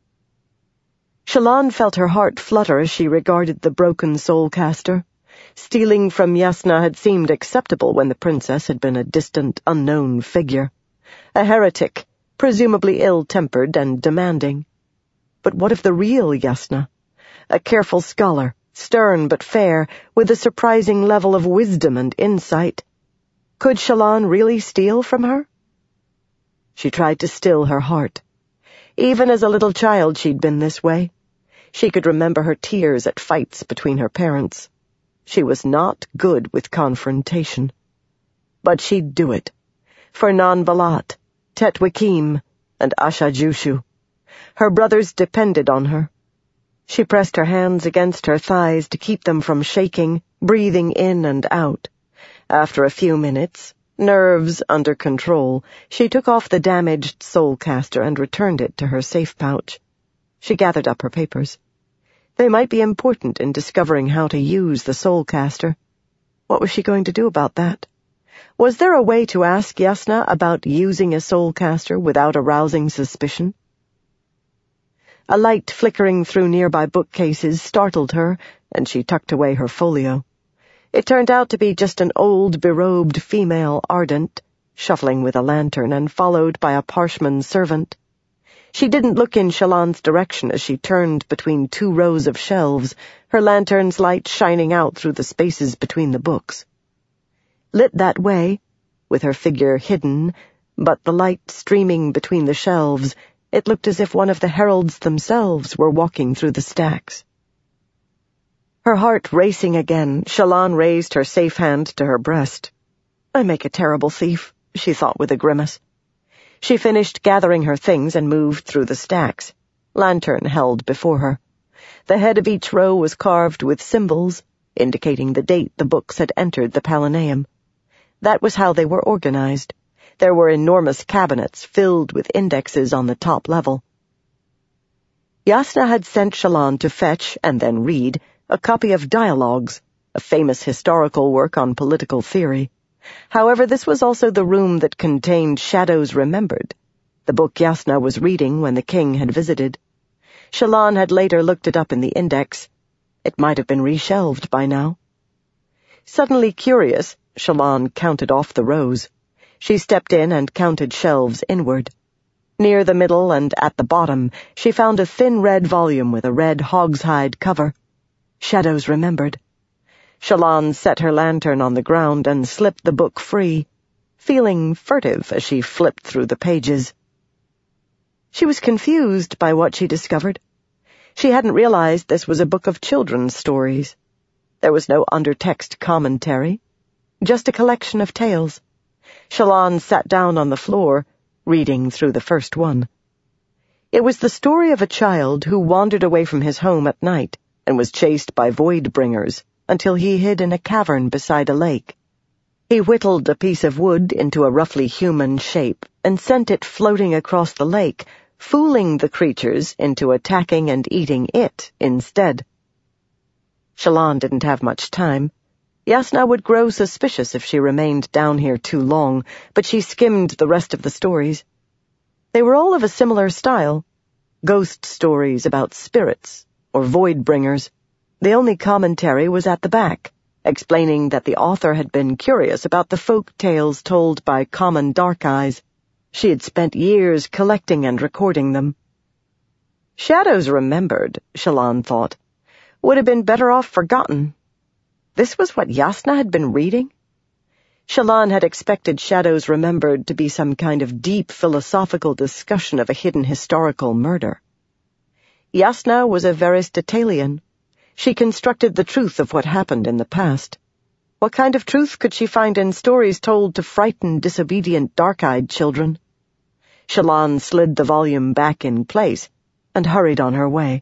Shallan felt her heart flutter as she regarded the broken soulcaster. Stealing from Jasnah had seemed acceptable when the princess had been a distant, unknown figure. A heretic, presumably ill-tempered and demanding. But what of the real Jasnah? A careful scholar, stern but fair, with a surprising level of wisdom and insight. Could Shallan really steal from her? She tried to still her heart. Even as a little child she'd been this way. She could remember her tears at fights between her parents. She was not good with confrontation. But she'd do it. For Non-Balat, Tetwikim, and Asha Jushu. Her brothers depended on her. She pressed her hands against her thighs to keep them from shaking, breathing in and out. After a few minutes, nerves under control, she took off the damaged soulcaster and returned it to her safe pouch. She gathered up her papers. They might be important in discovering how to use the soulcaster. What was she going to do about that? Was there a way to ask Yasna about using a soulcaster without arousing suspicion? A light flickering through nearby bookcases startled her, and she tucked away her folio. It turned out to be just an old, berobed female ardent, shuffling with a lantern and followed by a parshman servant. She didn't look in Shallan's direction as she turned between 2 rows of shelves, her lantern's light shining out through the spaces between the books. Lit that way, with her figure hidden, but the light streaming between the shelves, it looked as if one of the heralds themselves were walking through the stacks. Her heart racing again, Shallan raised her safe hand to her breast. "I make a terrible thief," she thought with a grimace. She finished gathering her things and moved through the stacks, lantern held before her. The head of each row was carved with symbols, indicating the date the books had entered the Palanaeum. That was how they were organized. There were enormous cabinets filled with indexes on the top level. Yasna had sent Shallan to fetch, and then read, a copy of Dialogues, a famous historical work on political theory. However, this was also the room that contained Shadows Remembered, the book Yasna was reading when the king had visited. Shallan had later looked it up in the index. It might have been reshelved by now. Suddenly curious, Shallan counted off the rows. She stepped in and counted shelves inward. Near the middle and at the bottom, she found a thin red volume with a red hog's-hide cover. Shadows Remembered. Shallan set her lantern on the ground and slipped the book free, feeling furtive as she flipped through the pages. She was confused by what she discovered. She hadn't realized this was a book of children's stories. There was no undertext commentary, just a collection of tales. Shallan sat down on the floor, reading through the first one. It was the story of a child who wandered away from his home at night and was chased by void-bringers until he hid in a cavern beside a lake. He whittled a piece of wood into a roughly human shape and sent it floating across the lake, fooling the creatures into attacking and eating it instead. Shallan didn't have much time. Yasna would grow suspicious if she remained down here too long, but she skimmed the rest of the stories. They were all of a similar style, ghost stories about spirits or void-bringers. The only commentary was at the back, explaining that the author had been curious about the folk tales told by common dark eyes. She had spent years collecting and recording them. Shadows Remembered, Shallan thought, would have been better off forgotten. This was what Yasna had been reading? Shallan had expected Shadows Remembered to be some kind of deep philosophical discussion of a hidden historical murder. Yasna was a Veristitalian. She constructed the truth of what happened in the past. What kind of truth could she find in stories told to frighten, disobedient, dark-eyed children? Shallan slid the volume back in place and hurried on her way.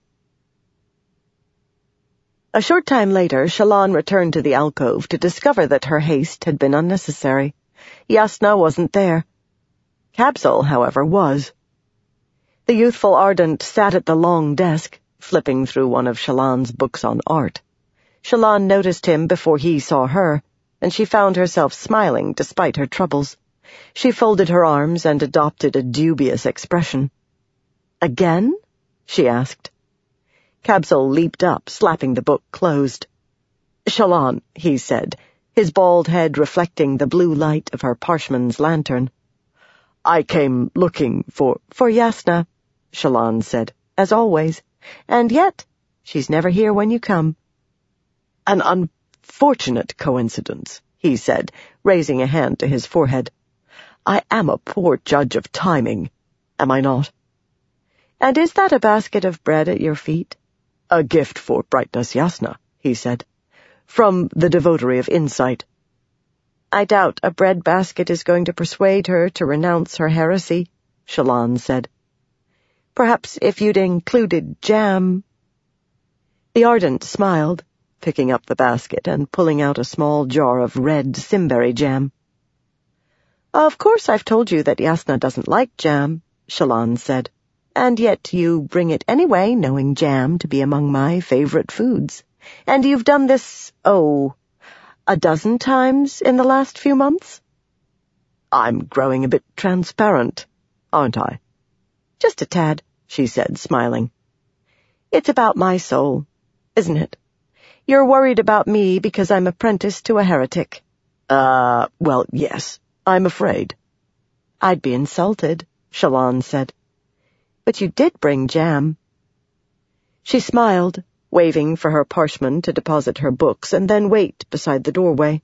A short time later, Shallan returned to the alcove to discover that her haste had been unnecessary. Yasna wasn't there. Kabsal, however, was. The youthful Ardent sat at the long desk, flipping through one of Shallan's books on art. Shallan noticed him before he saw her, and she found herself smiling despite her troubles. She folded her arms and adopted a dubious expression. "Again?" she asked. Kabsal leaped up, slapping the book closed. "Shallan," he said, his bald head reflecting the blue light of her parshman's lantern. "I came looking for Yasna," Shallan said, "as always. And yet, she's never here when you come." "An unfortunate coincidence," he said, raising a hand to his forehead. "I am a poor judge of timing, am I not?" "And is that a basket of bread at your feet?" "A gift for brightness, Yasna," he said, "from the devotary of insight." "I doubt a bread basket is going to persuade her to renounce her heresy," Shallan said. "Perhaps if you'd included jam—" The Ardent smiled, picking up the basket and pulling out a small jar of red simberry jam. "Of course I've told you that Yasna doesn't like jam," Shallan said. "And yet you bring it anyway, knowing jam to be among my favorite foods. And you've done this, a dozen times in the last few months?" I'm growing a bit transparent, aren't I? Just a tad, she said, smiling. It's about my soul, isn't it? You're worried about me because I'm apprenticed to a heretic. Well, yes, I'm afraid. I'd be insulted, Shallan said. But you did bring jam. She smiled, waving for her parshman to deposit her books and then wait beside the doorway.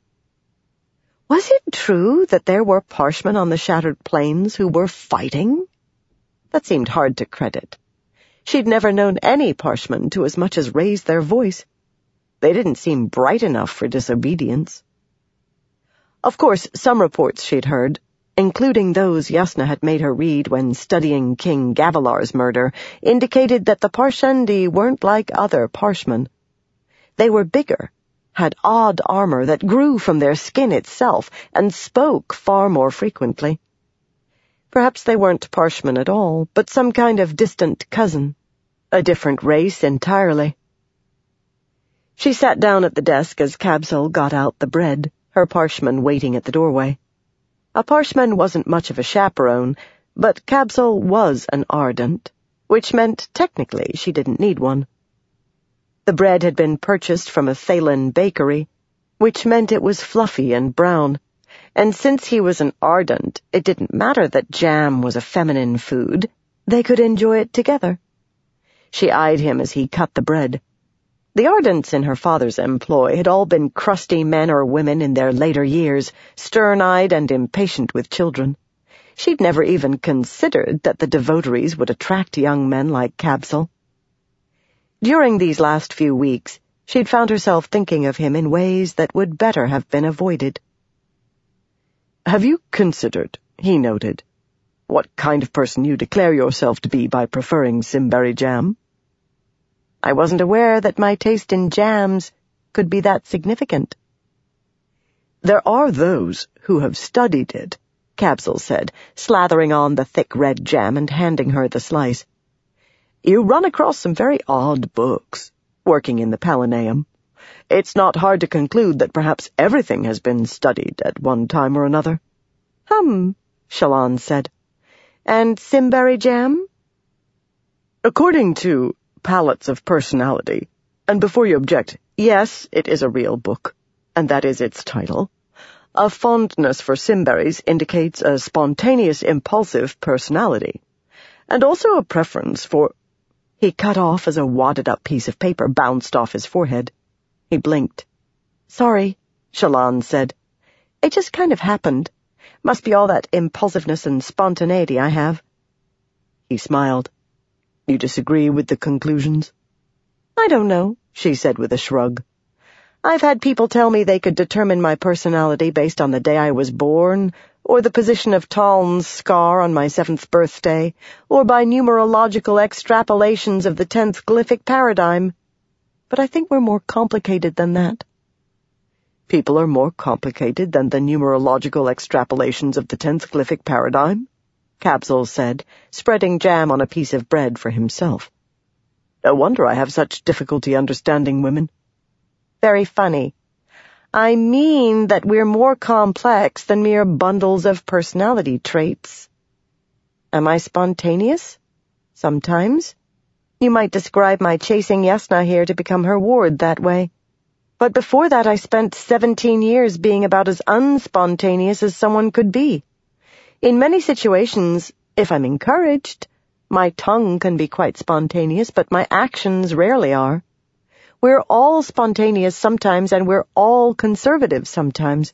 Was it true that there were parshmen on the Shattered Plains who were fighting? That seemed hard to credit. She'd never known any parshmen to as much as raise their voice. They didn't seem bright enough for disobedience. Of course, some reports she'd heard, including those Jasnah had made her read when studying King Gavilar's murder, indicated that the Parshendi weren't like other parshmen. They were bigger, had odd armor that grew from their skin itself, and spoke far more frequently. Perhaps they weren't parshmen at all, but some kind of distant cousin, a different race entirely. She sat down at the desk as Kabsal got out the bread, her parshman waiting at the doorway. A parshman wasn't much of a chaperone, but Kabsal was an ardent, which meant technically she didn't need one. The bread had been purchased from a Thaylen bakery, which meant it was fluffy and brown, and since he was an ardent, it didn't matter that jam was a feminine food. They could enjoy it together. She eyed him as he cut the bread. The ardents in her father's employ had all been crusty men or women in their later years, stern-eyed and impatient with children. She'd never even considered that the devotees would attract young men like Kabsal. During these last few weeks, she'd found herself thinking of him in ways that would better have been avoided. "Have you considered," he noted, "what kind of person you declare yourself to be by preferring simberry jam?" I wasn't aware that my taste in jams could be that significant. "There are those who have studied it," Kabsal said, slathering on the thick red jam and handing her the slice. "You run across some very odd books, working in the Palanaeum. It's not hard to conclude that perhaps everything has been studied at one time or another." Shallan said. "And simberry jam?" "According to Palettes of Personality, and before you object, yes, it is a real book, and that is its title. A fondness for simberries indicates a spontaneous, impulsive personality, and also a preference for—" He cut off as a wadded-up piece of paper bounced off his forehead. He blinked. "Sorry," Shallan said. "It just kind of happened. Must be all that impulsiveness and spontaneity I have." He smiled. "You disagree with the conclusions?" "I don't know," she said with a shrug. "I've had people tell me they could determine my personality based on the day I was born, or the position of Taln's scar on my 7th birthday, or by numerological extrapolations of the 10th glyphic paradigm. But I think we're more complicated than that." "People are more complicated than the numerological extrapolations of the 10th glyphic paradigm?" Kabsal said, spreading jam on a piece of bread for himself. "No wonder I have such difficulty understanding women." "Very funny. I mean that we're more complex than mere bundles of personality traits. Am I spontaneous? Sometimes. You might describe my chasing Jasnah here to become her ward that way. But before that I spent 17 years being about as unspontaneous as someone could be. In many situations, if I'm encouraged, my tongue can be quite spontaneous, but my actions rarely are. We're all spontaneous sometimes, and we're all conservative sometimes."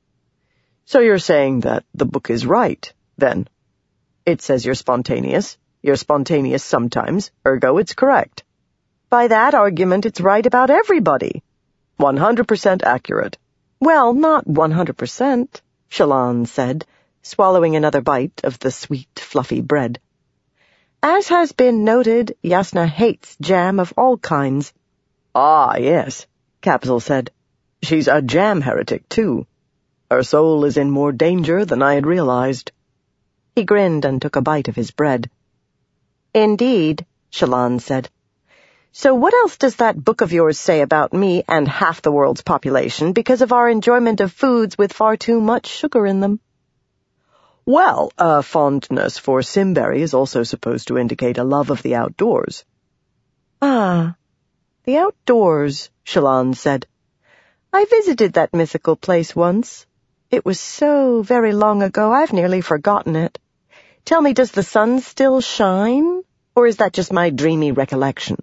"So you're saying that the book is right, then? It says you're spontaneous sometimes, ergo it's correct." "By that argument, it's right about everybody." 100% accurate." "Well, not 100%, Shallan said, swallowing another bite of the sweet, fluffy bread. "As has been noted, Jasnah hates jam of all kinds." "Ah, yes," Kabsal said. "She's a jam heretic, too. Her soul is in more danger than I had realized." He grinned and took a bite of his bread. "Indeed," Shallan said. "So what else does that book of yours say about me and half the world's population because of our enjoyment of foods with far too much sugar in them?" Well, a fondness for Simberry is also supposed to indicate a love of the outdoors. Ah, the outdoors, Shallan said. I visited that mythical place once. It was so very long ago, I've nearly forgotten it. Tell me, does the sun still shine, or is that just my dreamy recollection?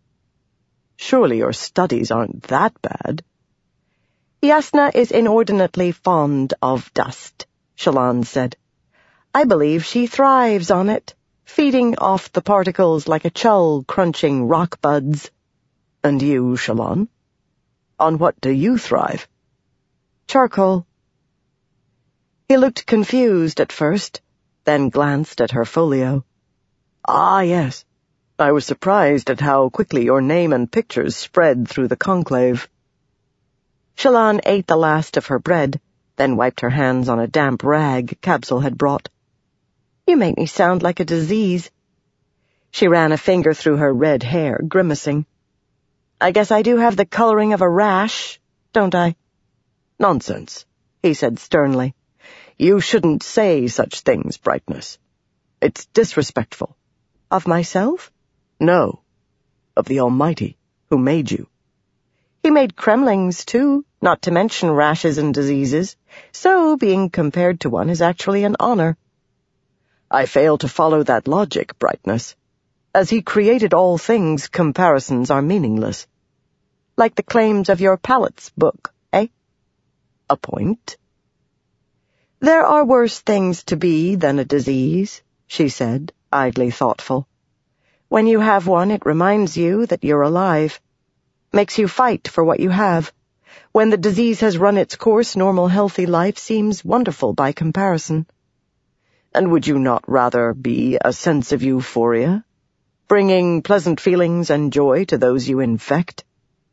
Surely your studies aren't that bad. Jasnah is inordinately fond of dust, Shallan said. I believe she thrives on it, feeding off the particles like a chull crunching rock buds. And you, Shallan? On what do you thrive? Charcoal. He looked confused at first, then glanced at her folio. Ah, yes. I was surprised at how quickly your name and pictures spread through the conclave. Shallan ate the last of her bread, then wiped her hands on a damp rag Kabsal had brought. You make me sound like a disease. She ran a finger through her red hair, grimacing. I guess I do have the coloring of a rash, don't I? Nonsense, he said sternly. You shouldn't say such things, Brightness. It's disrespectful. Of myself? No, of the Almighty, who made you. He made cremlings, too, not to mention rashes and diseases, so being compared to one is actually an honor. I fail to follow that logic, Brightness. As he created all things, comparisons are meaningless. Like the claims of your Palettes book, eh? A point. There are worse things to be than a disease, she said, idly thoughtful. When you have one, it reminds you that you're alive. Makes you fight for what you have. When the disease has run its course, normal, healthy life seems wonderful by comparison. And would you not rather be a sense of euphoria, bringing pleasant feelings and joy to those you infect?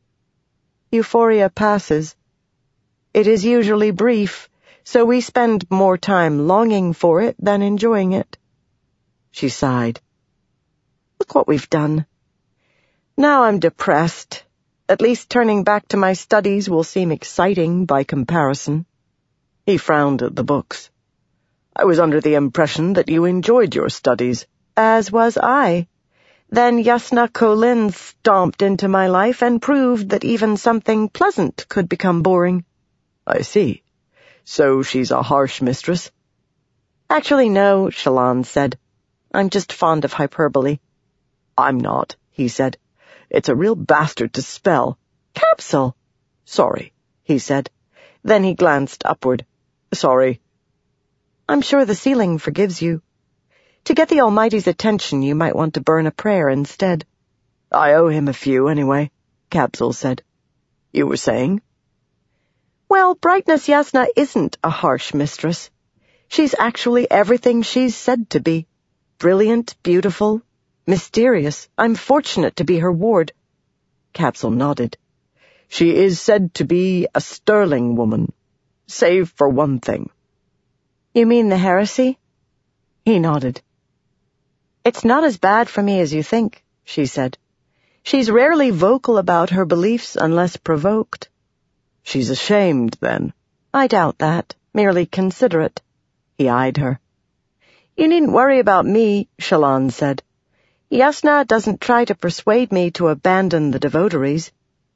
Euphoria passes. It is usually brief, so we spend more time longing for it than enjoying it. She sighed. Look what we've done. Now I'm depressed. At least turning back to my studies will seem exciting by comparison. He frowned at the books. I was under the impression that you enjoyed your studies, as was I. Then Jasnah Kholin stomped into my life and proved that even something pleasant could become boring. I see. So she's a harsh mistress? Actually, no, Shallan said. I'm just fond of hyperbole. I'm not, he said. It's a real bastard to spell. Kabsal. Sorry, he said. Then he glanced upward. Sorry. I'm sure the ceiling forgives you. To get the Almighty's attention, you might want to burn a prayer instead. I owe him a few, anyway, Kabsal said. You were saying? Well, Brightness Jasnah isn't a harsh mistress. She's actually everything she's said to be. Brilliant, beautiful, mysterious. I'm fortunate to be her ward. Kabsal nodded. She is said to be a sterling woman, save for one thing. You mean the heresy? He nodded. It's not as bad for me as you think, she said. She's rarely vocal about her beliefs unless provoked. She's ashamed, then. I doubt that. Merely considerate. He eyed her. You needn't worry about me, Shallan said. Jasnah doesn't try to persuade me to abandon the devoteries.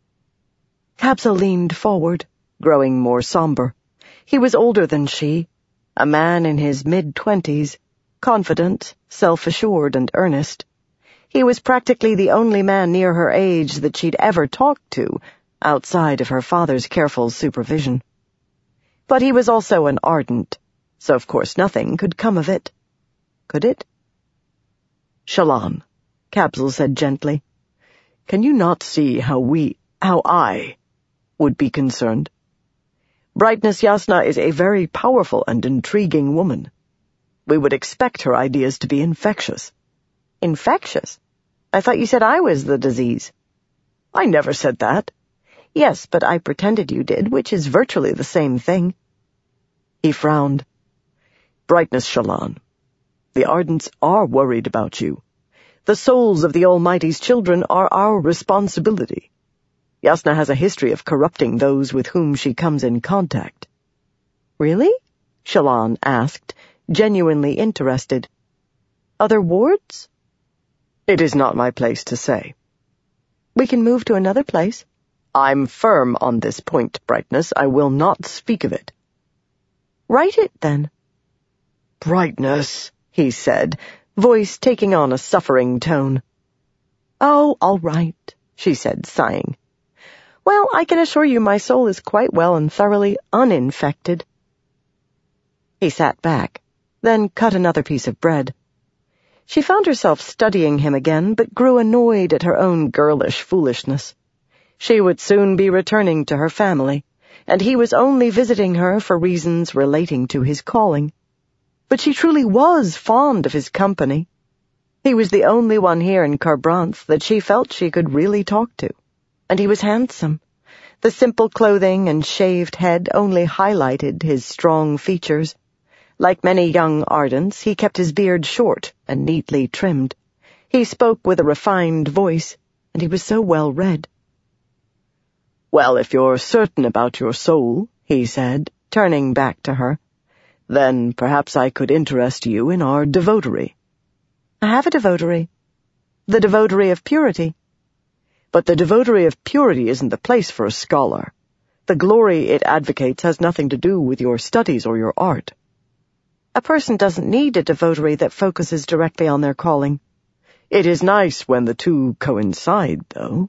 Kabsal leaned forward, growing more somber. He was older than she, a man in his mid-20s, confident, self-assured, and earnest. He was practically the only man near her age that she'd ever talked to, outside of her father's careful supervision. But he was also an ardent, so of course nothing could come of it. Could it? Shallan, Kabsal said gently, can you not see how I would be concerned? Brightness Jasnah is a very powerful and intriguing woman. We would expect her ideas to be infectious. Infectious? I thought you said I was the disease. I never said that. Yes, but I pretended you did, which is virtually the same thing. He frowned. Brightness Shallan, the Ardents are worried about you. The souls of the Almighty's children are our responsibility. Jasnah has a history of corrupting those with whom she comes in contact. Really? Shallan asked, genuinely interested. Other wards? It is not my place to say. We can move to another place. I'm firm on this point, Brightness. I will not speak of it. Write it, then. Brightness, he said, voice taking on a suffering tone. Oh, all right, she said, sighing. Well, I can assure you my soul is quite well and thoroughly uninfected. He sat back, then cut another piece of bread. She found herself studying him again, but grew annoyed at her own girlish foolishness. She would soon be returning to her family, and he was only visiting her for reasons relating to his calling. But she truly was fond of his company. He was the only one here in Kharbranth that she felt she could really talk to, and he was handsome. The simple clothing and shaved head only highlighted his strong features. Like many young Ardents, he kept his beard short and neatly trimmed. He spoke with a refined voice, and he was so well read. Well, if you're certain about your soul, he said, turning back to her, then perhaps I could interest you in our devotery. I have a devotery. The devotery of purity. But the devotery of purity isn't the place for a scholar. The glory it advocates has nothing to do with your studies or your art. A person doesn't need a devotery that focuses directly on their calling. It is nice when the two coincide, though.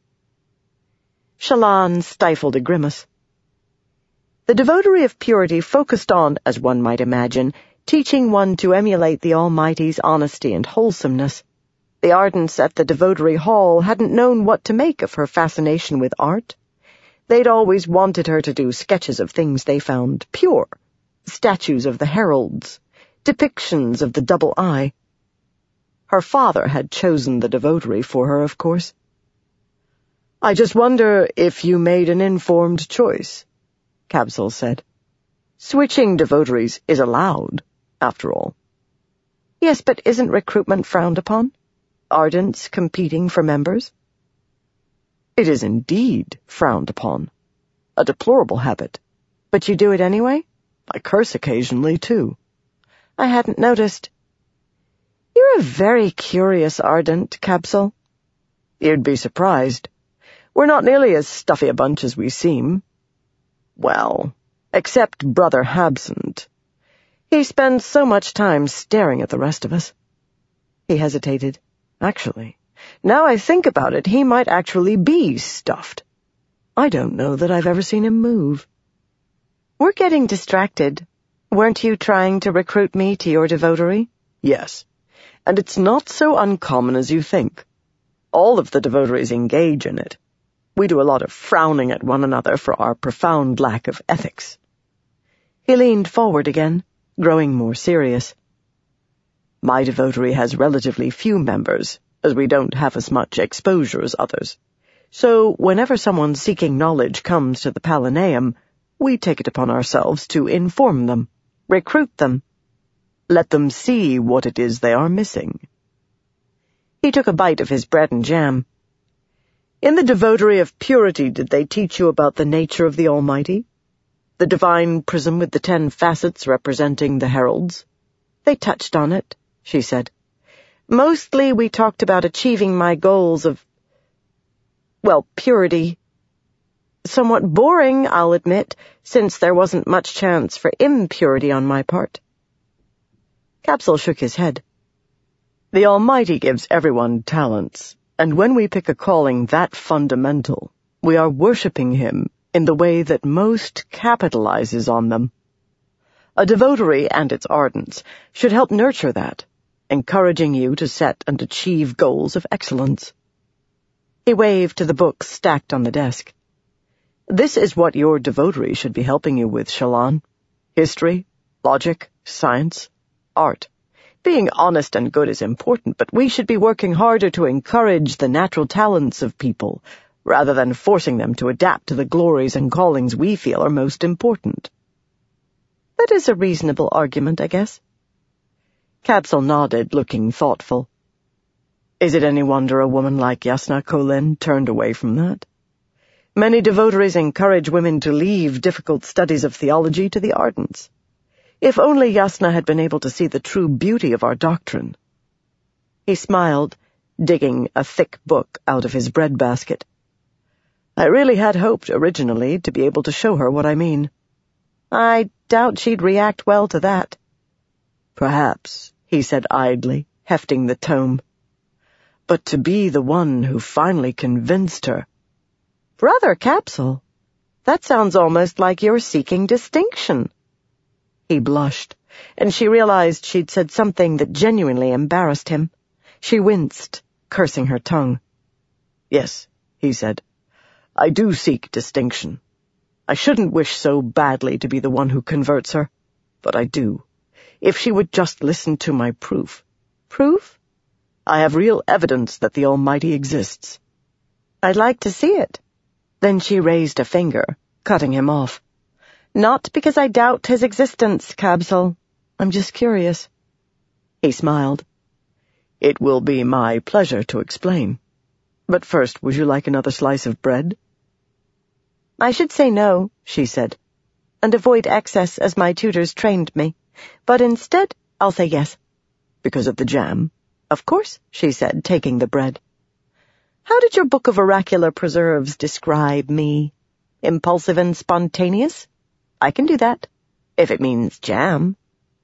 Shallan stifled a grimace. The devotery of purity focused on, as one might imagine, teaching one to emulate the Almighty's honesty and wholesomeness. The Ardents at the devotery hall hadn't known what to make of her fascination with art. They'd always wanted her to do sketches of things they found pure, statues of the heralds, depictions of the double eye. Her father had chosen the devotery for her, of course. I just wonder if you made an informed choice, Kabsal said. Switching devoteries is allowed, after all. Yes, but isn't recruitment frowned upon? Ardents competing for members? It is indeed frowned upon. A deplorable habit. But you do it anyway? I curse occasionally, too. I hadn't noticed. You're a very curious Ardent, Kabsal. You'd be surprised. We're not nearly as stuffy a bunch as we seem. Well, except Brother Habsent. He spends so much time staring at the rest of us. He hesitated. Actually, now I think about it, he might actually be stuffed. I don't know that I've ever seen him move. We're getting distracted. Weren't you trying to recruit me to your devotery? Yes, and it's not so uncommon as you think. All of the devoteries engage in it. We do a lot of frowning at one another for our profound lack of ethics. He leaned forward again, growing more serious. My devotery has relatively few members, as we don't have as much exposure as others. So whenever someone seeking knowledge comes to the Palanaeum, we take it upon ourselves to inform them, recruit them, let them see what it is they are missing. He took a bite of his bread and jam. In the devotery of purity, did they teach you about the nature of the Almighty? The divine prism with the 10 facets representing the heralds? They touched on it, she said. Mostly we talked about achieving my goals of, purity. Somewhat boring, I'll admit, since there wasn't much chance for impurity on my part. Kabsal shook his head. The Almighty gives everyone talents, and when we pick a calling that fundamental, we are worshipping him in the way that most capitalizes on them. A devotery and its ardents should help nurture that, encouraging you to set and achieve goals of excellence. He waved to the books stacked on the desk. This is what your devotery should be helping you with, Shallan. History, logic, science, art. Being honest and good is important, but we should be working harder to encourage the natural talents of people, rather than forcing them to adapt to the glories and callings we feel are most important. That is a reasonable argument, I guess. Kabsal nodded, looking thoughtful. Is it any wonder a woman like Jasnah Kholin turned away from that? Many devoteries encourage women to leave difficult studies of theology to the Ardents. If only Yasna had been able to see the true beauty of our doctrine. He smiled, digging a thick book out of his breadbasket. I really had hoped, originally, to be able to show her what I mean. I doubt she'd react well to that. Perhaps, he said idly, hefting the tome. But to be the one who finally convinced her. Brother Capsule, that sounds almost like you're seeking distinction. He blushed, and she realized she'd said something that genuinely embarrassed him. She winced, cursing her tongue. Yes, he said, I do seek distinction. I shouldn't wish so badly to be the one who converts her, but I do. If she would just listen to my proof. Proof? I have real evidence that the Almighty exists. I'd like to see it. Then she raised a finger, cutting him off. Not because I doubt his existence, Capsule. I'm just curious. He smiled. It will be my pleasure to explain. But first, would you like another slice of bread? I should say no, she said, and avoid excess as my tutors trained me. But instead, I'll say yes. Because of the jam? Of course, she said, taking the bread. How did your book of oracular preserves describe me? Impulsive and spontaneous? I can do that, if it means jam.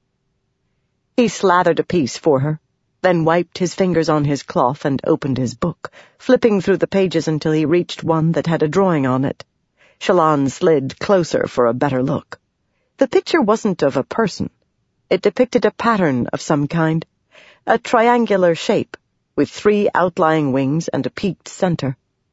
He slathered a piece for her, then wiped his fingers on his cloth and opened his book, flipping through the pages until he reached one that had a drawing on it. Shallan slid closer for a better look. The picture wasn't of a person. It depicted a pattern of some kind, a triangular shape, with 3 outlying wings and a peaked center.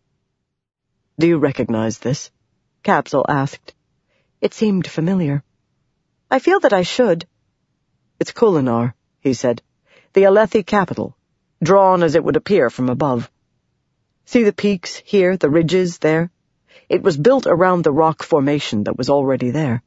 Do you recognize this? Capsule asked. It seemed familiar. I feel that I should. It's Kholinar, he said, the Alethi capital, drawn as it would appear from above. See the peaks here, the ridges there? It was built around the rock formation that was already there.